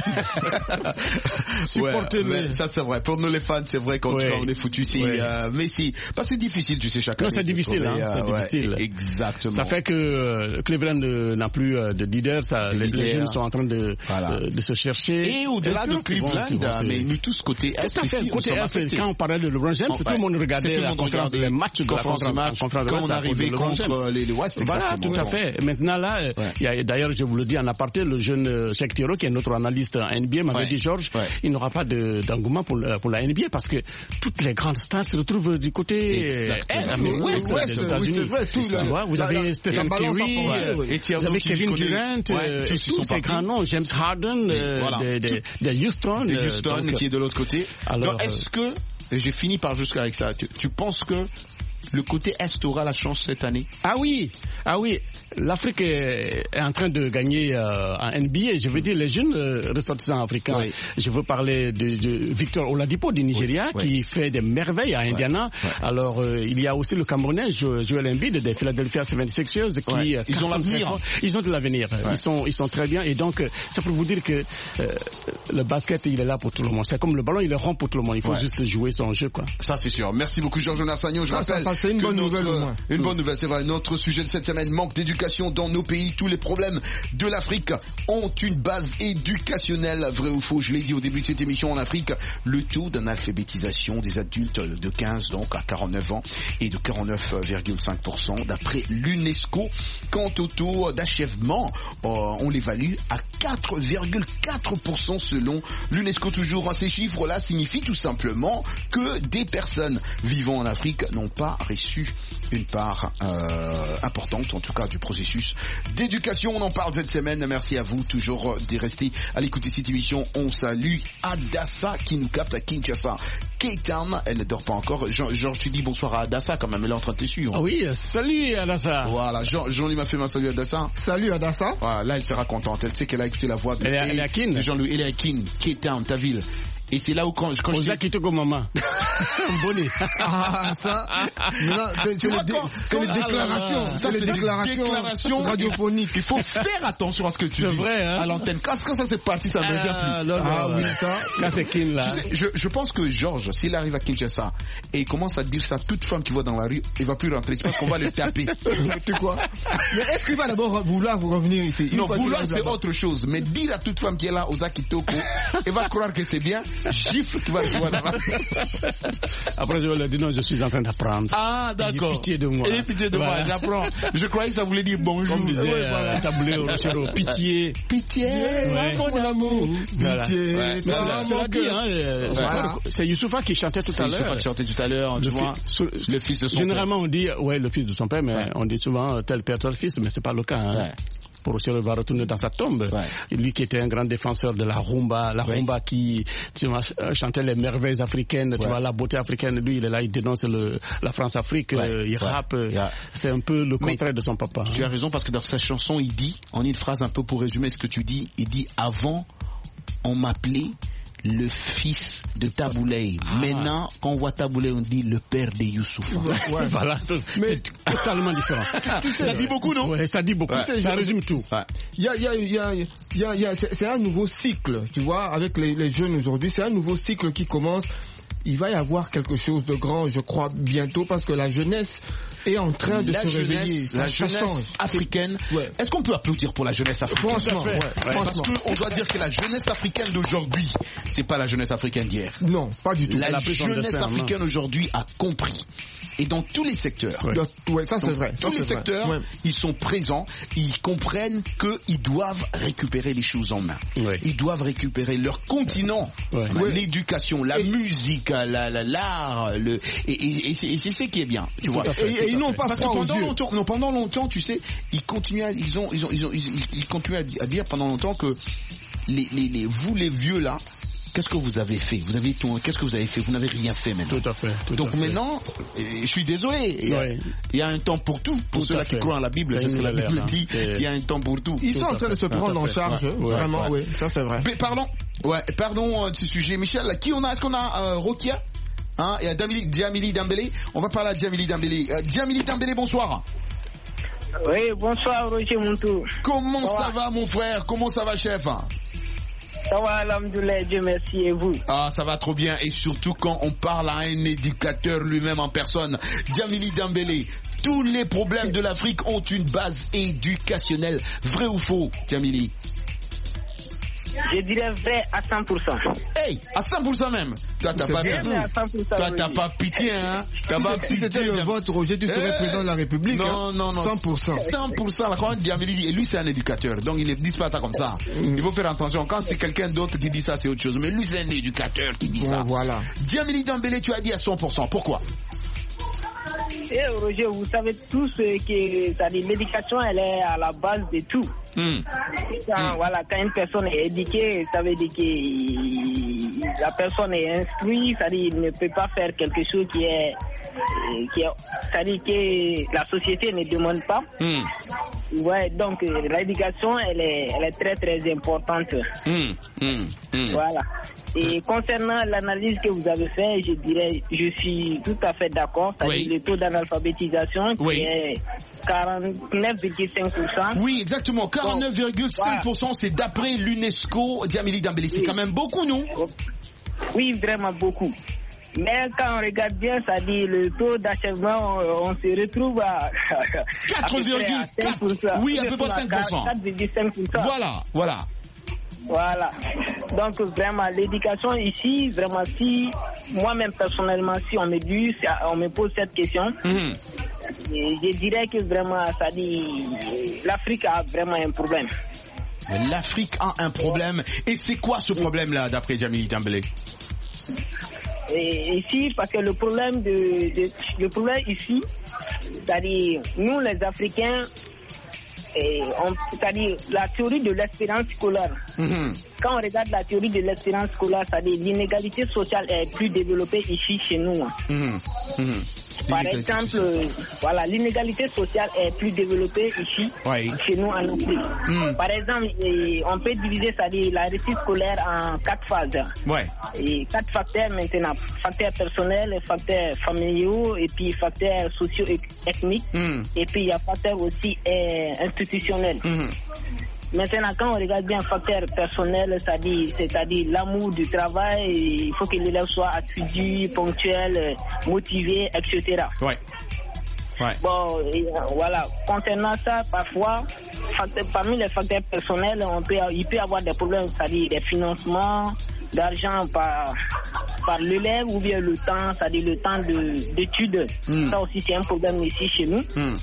Supportez-le. Ouais, ça, c'est vrai. Pour nous, les fans, c'est vrai qu'en tout cas, on est foutus ici. Ouais. Euh, mais si, parce que c'est difficile, tu sais, chacun. Non, c'est difficile, hein, euh, c'est ouais, difficile. Exactement. Ça fait que euh, Cleveland n'a plus euh, de leader, ça, les, les jeunes sont en train de, voilà. de, de se chercher. Et au-delà de Cleveland, bon, mais nous tous côté Est, ici, côté Est, quand on parlait de LeBron James, tout le monde regardait la conférence, les matchs de la conférence, quand on arrivait contre les West. Voilà, tout à fait. Maintenant là, il y a d'ailleurs, je vous le dis en aparté, le jeune Cheikh Tiro, qui est notre analyste en N B A, m'avait dit, Georges, il n'aura pas d'engouement pour la N B A parce que toutes les grandes stars se retrouvent du côté Ouest des États-Unis. Vous avez Stephen Curry, vous avez Kevin Durant, tous ces grands noms, James Harden de Houston. De Houston qui est de l'autre côté. Alors, est-ce que, et j'ai fini par jusqu'à avec ça, tu, tu penses que le côté Est aura la chance cette année? Ah oui, ah oui. L'Afrique est, est en train de gagner euh, en N B A. Je veux dire, les jeunes euh, ressortissants africains. Oui. Je veux parler de, de Victor Oladipo du Nigeria, oui, qui oui. fait des merveilles à Indiana. Oui. Oui. Alors, euh, il y a aussi le Camerounais Joel Embiid des Philadelphia soixante-sixers qui oui. euh, ils ont l'avenir. Ils ont de l'avenir. Oui. Ils sont, ils sont très bien. Et donc, ça pour vous dire que euh, le basket, il est là pour tout le monde. C'est comme le ballon, il est rond pour tout le monde. Il faut oui. juste jouer son jeu, quoi. Ça, c'est sûr. Merci beaucoup, Georges Nassagnon. Je ça, rappelle. Ça, ça, c'est une bonne notre, nouvelle. Au moins. Une oui. bonne nouvelle, c'est vrai. Notre sujet de cette semaine, manque d'éducation dans nos pays. Tous les problèmes de l'Afrique ont une base éducationnelle. Vrai ou faux, je l'ai dit au début de cette émission, en Afrique, le taux d'analphabétisation des adultes de quinze donc à quarante-neuf ans est de quarante-neuf virgule cinq pour cent d'après l'UNESCO. Quant au taux d'achèvement, euh, on l'évalue à quatre virgule quatre pour cent selon l'UNESCO. Toujours, ces chiffres-là signifient tout simplement que des personnes vivant en Afrique n'ont pas reçu une part euh, importante, en tout cas, du processus d'éducation. On en parle cette semaine. Merci à vous toujours d'y rester à l'écoute de cette émission. On salue Adassa qui nous capte à Kinshasa. K-Town, elle ne dort pas encore. Jean, Jean, tu dis bonsoir à Adassa quand même, elle est en train de te suivre. Ah oui, salut Adassa. Voilà, Jean, Jean lui m'a fait ma salut Adassa. Salut Adassa. Voilà, là elle sera contente. Elle sait qu'elle a écouté la voix de, elle est, elle est à Kin. Jean-Louis. Elle est à Kin, K-Town, ta ville. Et c'est là où quand, quand je... qui te go maman. Bonnet. Ah, ça. Non, c'est, c'est, les, dé, c'est les déclarations. Ça, c'est les déclarations, déclarations radiophoniques. Il faut faire attention à ce que tu c'est dis. Vrai, hein? À l'antenne. Quand, quand ça c'est parti, ça ne revient ah, plus. Non, non, ah oui, ça. Là, c'est Kin, là. Tu sais, je, je pense que Georges, s'il arrive à Kinshasa et il commence à dire ça à toute femme qui voit dans la rue, il va plus rentrer. C'est parce qu'on va le taper. Tu quoi? Mais est-ce qu'il va d'abord vouloir vous revenir ici? Non, vouloir, c'est autre chose. Mais dire à toute femme qui est là, aux Akitoko, elle va croire que c'est bien. Gifle qui va après je vais leur dire non, je suis en train d'apprendre. Ah d'accord. Ayez pitié de moi. Ayez pitié de voilà. moi, j'apprends. Je croyais que ça voulait dire bonjour. Comme disait ouais, voilà. Tablé au Rochero, pitié. Pitié, ouais. mon amour. Voilà. Pitié. Ouais. Voilà. Cela dit, hein, euh, voilà. C'est Youssoufa qui chantait tout à l'heure. C'est Youssoufa qui chantait tout à l'heure, tu vois. Le fils de son père. Généralement on dit, ouais, le fils de son père, mais ouais. on dit souvent tel père, tel fils, mais c'est pas le cas. Hein. Ouais. Rochero va retourner dans sa tombe. Ouais. Lui qui était un grand défenseur de la rumba, la ouais. rumba qui tu vois, chantait les merveilles africaines, ouais. tu vois, la beauté africaine. Lui, il est là, il dénonce le, la France-Afrique, ouais. euh, il ouais. rappe. Yeah. C'est un peu le contraire Mais de son papa. Tu hein. as raison parce que dans sa chanson, il dit, en une phrase un peu pour résumer ce que tu dis, il dit avant, on m'appelait le fils de Taboulay. Ah. Maintenant, quand on voit Taboulay, on dit le père de Youssouf. Ouais, voilà. Mais totalement différent. Tu sais, ça dit beaucoup, non? Ouais, ça dit beaucoup. Ouais. Ça résume tout. Il y a, il y a, il y a, il y a, il y a c'est, c'est un nouveau cycle, tu vois, avec les, les jeunes aujourd'hui. C'est un nouveau cycle qui commence. Il va y avoir quelque chose de grand, je crois, bientôt, parce que la jeunesse est en train de la se jeunesse, réveiller. La jeunesse africaine. Ouais. Est-ce qu'on peut applaudir pour la jeunesse africaine? Franchement, ouais, ouais. Parce qu'on doit dire que la jeunesse africaine d'aujourd'hui, c'est pas la jeunesse africaine d'hier. Non, pas du tout. La, la jeunesse africaine aujourd'hui a compris. Et dans tous les secteurs. Ouais, ouais ça c'est donc, vrai. Tous ça, les c'est secteurs, vrai. Ouais. Ils sont présents, ils comprennent qu'ils doivent récupérer les choses en main. Ouais. Ils doivent récupérer leur continent, ouais. Ouais. l'éducation, la et musique, la, la, l'art, le, et, et, et, c'est, et c'est ce qui est bien. Tu vois. Et, et, et ils n'ont pas parce que pendant longtemps, non, pendant longtemps, tu sais, ils continuent, à, ils ont, ils ont, ils ont, ils, ils continuent à dire pendant longtemps que les, les, les, vous les vieux là. Qu'est-ce que vous avez fait? Vous avez tout, qu'est-ce que vous avez fait? Vous n'avez rien fait maintenant. Tout à fait. Tout Donc à maintenant, fait. je suis désolé. Il y, a, oui. il y a un temps pour tout. Pour tout ceux-là qui croient en la Bible, c'est, c'est ce que la Bible hein. dit. C'est... Il y a un temps pour tout. Ils tout sont en train de se prendre en charge. Ouais. Vraiment, oui. Ça c'est vrai. Mais pardon. Ouais. Pardon de ce sujet, Michel. Qui on a? Est-ce qu'on a euh, Rokia? Hein? Et Djamili Dembélé. On va parler à Djamili Dembélé. Euh, Djamili Dembélé, bonsoir. Oui, bonsoir Roger Montou. Comment ça, ça va, mon frère? Comment ça va, chef? Ça va, alhamdoulilah, Dieu merci, et vous? Ah, ça va trop bien, et surtout quand on parle à un éducateur lui-même en personne, Djamili Dembélé. Tous les problèmes de l'Afrique ont une base éducationnelle. Vrai ou faux, Djamili? Je dirais vrai à cent pour cent. Hey, à cent pour cent même. Toi, t'as pas, toi, t'as pas pitié, hein. T'as pas pitié. Si c'était le vote, Roger, tu serais président de la République. Non, hein. non, non. cent pour cent. cent pour cent. La croix Djamili, et lui, c'est un éducateur. Donc, il ne dit pas ça comme ça. Mm. Il faut faire attention. Quand c'est quelqu'un d'autre qui dit ça, c'est autre chose. Mais lui, c'est un éducateur qui dit bon, ça. Voilà. Djamili Dembélé, tu as dit à cent pour cent. Pourquoi? Et Roger, vous savez tous que ça dit, l'éducation, elle est à la base de tout. Mm. Quand, mm. Voilà, quand une personne est éduquée, ça veut dire que la personne est instruite, ça dit, il ne peut pas faire quelque chose qui est, qui est, ça dit que la société ne demande pas. Mm. Ouais, donc l'éducation, elle est, elle est très très importante. Mm. Mm. Mm. Voilà. Et concernant l'analyse que vous avez faite, je dirais, je suis tout à fait d'accord. C'est-à-dire oui. le taux d'analphabétisation qui oui. est quarante-neuf virgule cinq pour cent. Oui, exactement. quarante-neuf virgule cinq pour cent, voilà. C'est d'après l'UNESCO. Djamili Dembélé, c'est oui. quand même beaucoup, non? Oui, vraiment beaucoup. Mais quand on regarde bien, ça dit le taux d'achèvement, on se retrouve à quatre virgule quatre pour cent. Oui, à peu près cinq pour cent. quatre virgule cinq pour cent. Voilà, voilà. Voilà. Donc vraiment l'éducation ici, vraiment si moi-même personnellement si on me dit, on me pose cette question, mmh. je dirais que vraiment ça dit l'Afrique a vraiment un problème. L'Afrique a un problème. Et c'est quoi ce problème-là d'après Djamili Dembélé? Et ici, parce que le problème de, de le problème ici, c'est-à-dire nous les Africains. Et on, c'est-à-dire la théorie de l'expérience scolaire. Mm-hmm. Quand on regarde la théorie de l'expérience scolaire, c'est-à-dire l'inégalité sociale est plus développée ici chez nous. Mm-hmm. Mm-hmm. Par exemple, euh, voilà, l'inégalité sociale est plus développée ici ouais. chez nous en Afrique. Mm. Par exemple, et on peut diviser, c'est-à-dire la réussite scolaire en quatre phases. Ouais. Et quatre facteurs maintenant. Facteurs personnels, facteurs familiaux et puis facteurs socio-ethniques. Mm. Et puis il y a facteurs aussi euh, institutionnels. Mm. Maintenant, quand on regarde bien facteur personnel, c'est-à-dire, c'est-à-dire l'amour du travail, il faut que l'élève soit assidu, ponctuel, motivé, et cetera. Ouais. Ouais. Bon, et, voilà. Concernant ça, parfois, facteur, parmi les facteurs personnels, on peut, il peut y avoir des problèmes, c'est-à-dire des financements, d'argent par, par l'élève ou bien le temps, c'est-à-dire le temps de, d'études. Mm. Ça aussi, c'est un problème ici chez nous. Mm.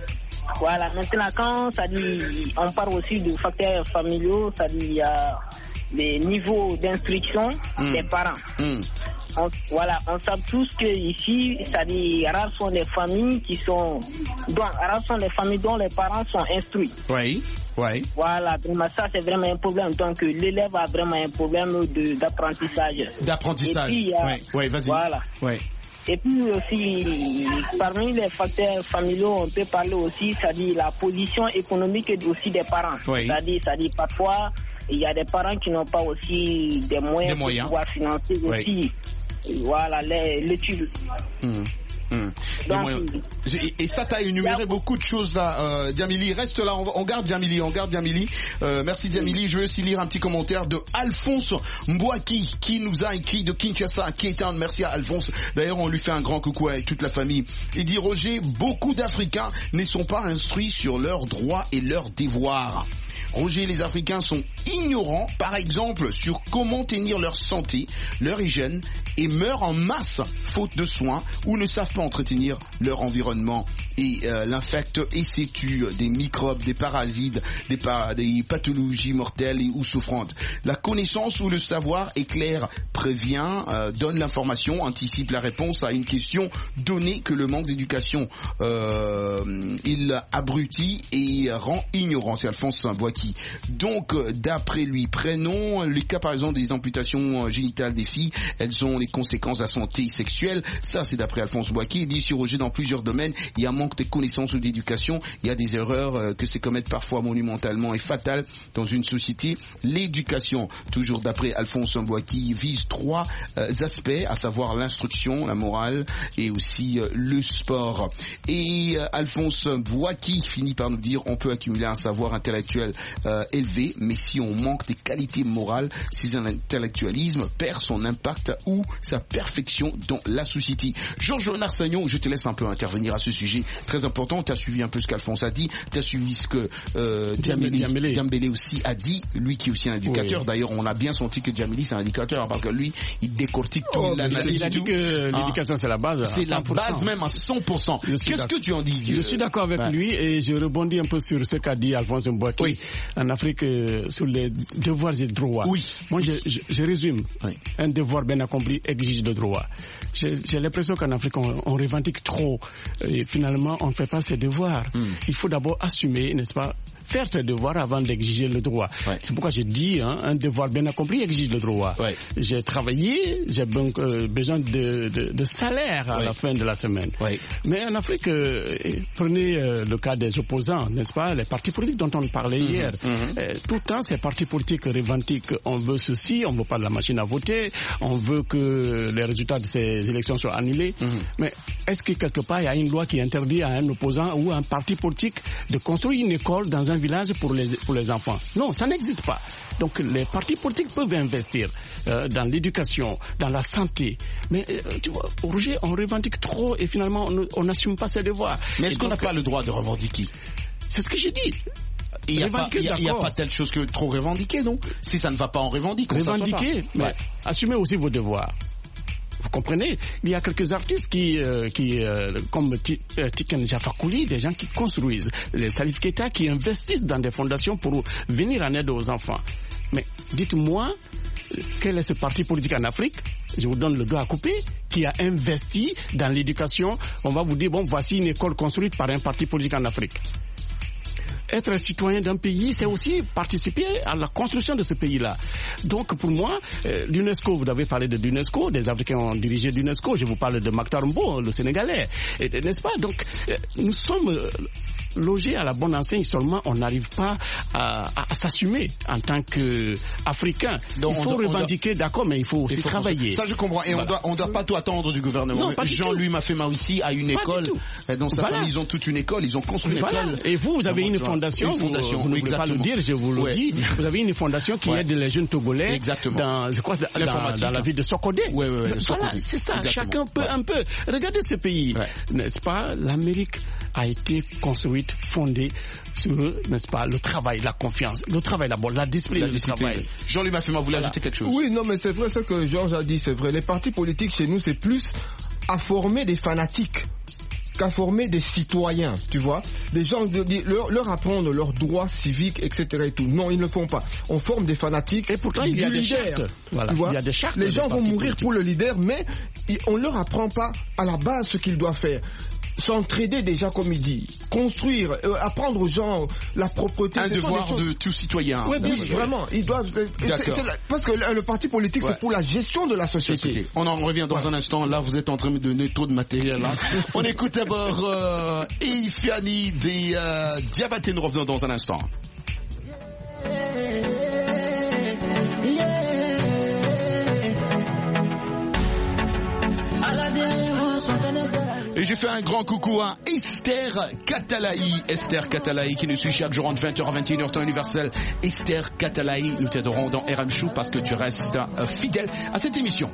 Voilà, maintenant quand ça dit, on parle aussi de facteurs familiaux, ça dit il y a les niveaux d'instruction mmh. des parents. Mmh. On, voilà, on sait tous que ici, ça dit rares sont les familles qui sont, dont, rares sont les familles dont les parents sont instruits. Oui, oui. Voilà, donc ça c'est vraiment un problème. Donc l'élève a vraiment un problème de, d'apprentissage. D'apprentissage. Oui, oui, vas-y. Voilà. Oui. Et puis aussi, parmi les facteurs familiaux, on peut parler aussi, c'est-à-dire la position économique aussi des parents. Oui. C'est-à-dire, c'est-à-dire parfois, il y a des parents qui n'ont pas aussi des moyens, des moyens. pour pouvoir financer oui. aussi, voilà, l'étude. Mmh. Mmh. Donc, et, et ça t'a énuméré beaucoup de choses là, euh, Djamili. Reste là, on, on garde Djamili, on garde Djamili. Euh, merci Djamili. Je veux aussi lire un petit commentaire de Alphonse Mbouaki qui nous a écrit de Kinshasa, Cape Town. Merci à Alphonse. D'ailleurs, on lui fait un grand coucou avec toute la famille. Il dit Roger, beaucoup d'Africains ne sont pas instruits sur leurs droits et leurs devoirs. Roger, les Africains sont ignorants, par exemple, sur comment tenir leur santé, leur hygiène, et meurent en masse, faute de soins, ou ne savent pas entretenir leur environnement. Et euh, l'infectent et s'étuent des microbes, des parasites, des, pa- des pathologies mortelles et ou souffrantes. La connaissance ou le savoir éclaire, prévient, euh, donne l'information, anticipe la réponse à une question donnée que le manque d'éducation euh, il abrutit et rend ignorant. C'est Alphonse Mbouaki. Donc, d'après lui, prenons le cas par exemple des amputations génitales des filles. Elles ont les conséquences de la santé sexuelle. Ça, c'est d'après Alphonse Mbouaki. Il dit sur Roger, dans plusieurs domaines, il y a un manque manque de connaissances ou d'éducation. Il y a des erreurs euh, que se commettent parfois monumentalement et fatales dans une société. L'éducation, toujours d'après Alphonse Mbouaki, vise trois euh, aspects, à savoir l'instruction, la morale et aussi euh, le sport. Et euh, Alphonse Mbouaki finit par nous dire on peut accumuler un savoir intellectuel euh, élevé, mais si on manque des qualités morales, si un intellectualisme perd son impact ou sa perfection dans la société. Georges Narsagnon, je te laisse un peu intervenir à ce sujet très important. Tu as suivi un peu ce qu'Alphonse a dit, tu as suivi ce que euh, Djambélé, Djambélé aussi a dit, lui qui est aussi un éducateur. Oui. D'ailleurs, on a bien senti que Djambélé c'est un éducateur parce que lui, il décortique tout, oh, l'analyse. Il a dit que l'éducation ah, c'est la base. C'est la base même à cent pour cent. Qu'est-ce que tu en dis, vieux? Je suis d'accord avec ouais. lui et je rebondis un peu sur ce qu'a dit Alphonse Mbouaki. Oui. En Afrique, euh, sur les devoirs et droits. Oui. Moi, oui. Je, je, je résume. Oui. Un devoir bien accompli exige le droit. J'ai, j'ai l'impression qu'en Afrique, on, on revendique trop. Et finalement, on ne fait pas ses devoirs. Mm. Il faut d'abord assumer, n'est-ce pas, faire ses devoirs avant d'exiger le droit. Ouais. C'est pourquoi je dis, hein, un devoir bien accompli exige le droit. Ouais. J'ai travaillé, j'ai donc euh, besoin de, de, de salaire à ouais. la fin de la semaine. Ouais. Mais en Afrique, euh, prenez euh, le cas des opposants, n'est-ce pas, les partis politiques dont on parlait mm-hmm. hier. Mm-hmm. Euh, tout le temps, ces partis politiques revendiquent, on veut ceci, on veut pas de la machine à voter, on veut que les résultats de ces élections soient annulés. Mm-hmm. Mais est-ce que quelque part, il y a une loi qui interdit à un opposant ou à un parti politique de construire une école dans un village pour les, pour les enfants? Non, ça n'existe pas. Donc les partis politiques peuvent investir euh, dans l'éducation, dans la santé. Mais euh, tu vois, Roger, on revendique trop et finalement on n'assume pas ses devoirs. Mais est-ce et qu'on n'a donc, pas le droit de revendiquer? C'est ce que j'ai dit. Il n'y a, a, a pas telle chose que trop revendiquer, non? Si ça ne va pas, on revendique. Revendiquer, mais ouais. assumez aussi vos devoirs. Vous comprenez? Il y a quelques artistes qui, euh, qui euh, comme Tiken Jafakouli, des gens qui construisent, les Salif Keita qui investissent dans des fondations pour venir en aide aux enfants. Mais dites-moi, quel est ce parti politique en Afrique? Je vous donne le doigt à couper, qui a investi dans l'éducation. On va vous dire, bon, voici une école construite par un parti politique en Afrique. Être citoyen d'un pays, c'est aussi participer à la construction de ce pays-là. Donc, pour moi, euh, l'UNESCO, vous avez parlé de l'UNESCO, des Africains ont dirigé l'UNESCO, je vous parle de Mactar Mbo, le Sénégalais, et, n'est-ce pas? Donc, euh, nous sommes euh, logés à la bonne enseigne, seulement on n'arrive pas à, à, à s'assumer en tant qu'Africains. Il faut doit, revendiquer, doit, d'accord, mais il faut aussi il faut travailler. Ça, je comprends. Et voilà. on ne doit pas tout attendre du gouvernement. Non, Jean-Louis Mafema ici a une pas école. Dans sa voilà. famille, ils ont toute une école, ils ont construit une voilà. école. Et vous, vous avez une fondation. Une fondation, vous, vous ne pouvez pas le dire, je vous le ouais. dis. Vous avez une fondation qui ouais. aide les jeunes Togolais Exactement. dans, je crois, dans, dans la ville de Sokodé. Oui, oui, oui. Voilà, c'est ça. Exactement. Chacun peut ouais. un peu. Regardez ce pays, ouais. n'est-ce pas? L'Amérique a été construite, fondée sur, n'est-ce pas, le travail, la confiance, le travail d'abord, la discipline, la discipline. Le travail. Jean-Louis Mafema, vous voulez voilà. ajouter quelque chose? Oui, non, mais c'est vrai ce que Georges a dit, c'est vrai. Les partis politiques chez nous, c'est plus à former des fanatiques qu'à former des citoyens, tu vois, des gens, de, de, leur, leur apprendre leurs droits civiques, et cetera et tout. Non, ils ne le font pas. On forme des fanatiques. Et pourtant, il y a des chartes. Voilà, tu vois, il y a des chartes. Les gens vont mourir politiques. Pour le leader, mais on ne leur apprend pas à la base ce qu'ils doivent faire. S'entraider déjà, comme il dit, construire, euh, apprendre aux gens la propreté. Un devoir de tout citoyen. Oui, oui, vraiment. Ils doivent. C'est, c'est la, parce que le, le parti politique, ouais. c'est pour la gestion de la société. Écoutez, on en revient dans ouais. un instant. Là, vous êtes en train de donner trop de matériel. Là. On écoute d'abord euh, Eifiani des euh, Diabaté. Nous revenons dans un instant. Et j'ai fait un grand coucou à Esther Katalaï. Esther Katalaï qui nous suit chaque jour entre vingt heures à vingt et une heures temps universel. Esther Katalaï, nous t'aiderons dans R M Show parce que tu restes euh, fidèle à cette émission.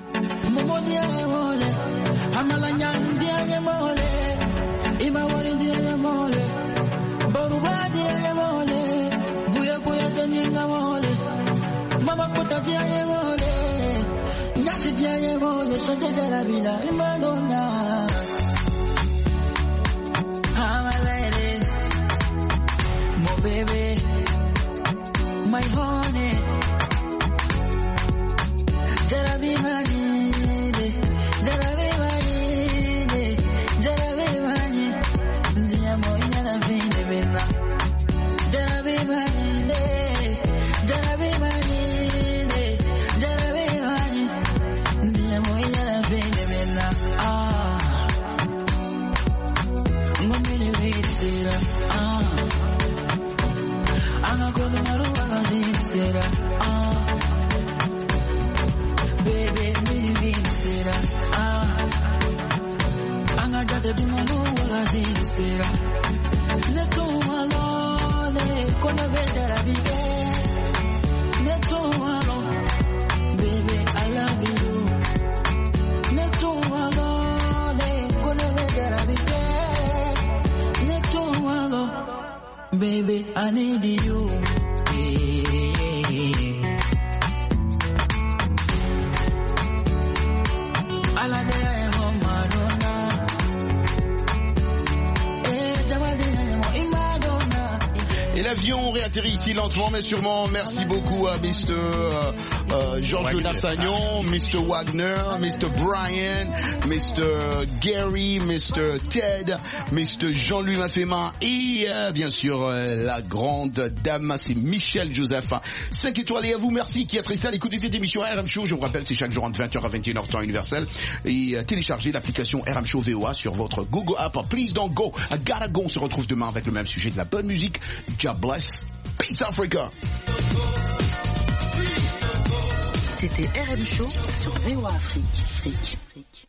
Baby, my honey, Jarabi Mani, Jarabi Mani, Jarabi Mani, Diamo Yana Vina, Jarabi Mani, Jarabi Mani, Jarabi Mani, Diamo Yana Vina. de du mundo wagazi sera. Neto malo le kona bedara bige. Neto malo, baby I love you. Neto malo le kona bedara bige. Neto malo, baby I need you. Et l'avion réatterrit ici lentement mais sûrement. Merci beaucoup à mister Euh, euh, Georges Nassagnon, mister Wagner, mister Brian, mister Gary, mister Ted, mister Jean-Louis Maffema et euh, bien sûr euh, la grande dame, c'est Michel Joseph. cinq étoiles et à vous, merci qui êtes resté à l'écoute de cette émission R M Show. Je vous rappelle, c'est chaque jour entre vingt heures à vingt et une heures temps universel. Et euh, téléchargez l'application R M Show V O A sur votre Google App. Please don't go, I gotta go. On se retrouve demain avec le même sujet, de la bonne musique. God bless. Peace Africa. C'était R M Show sur V O A Afrique. Afrique.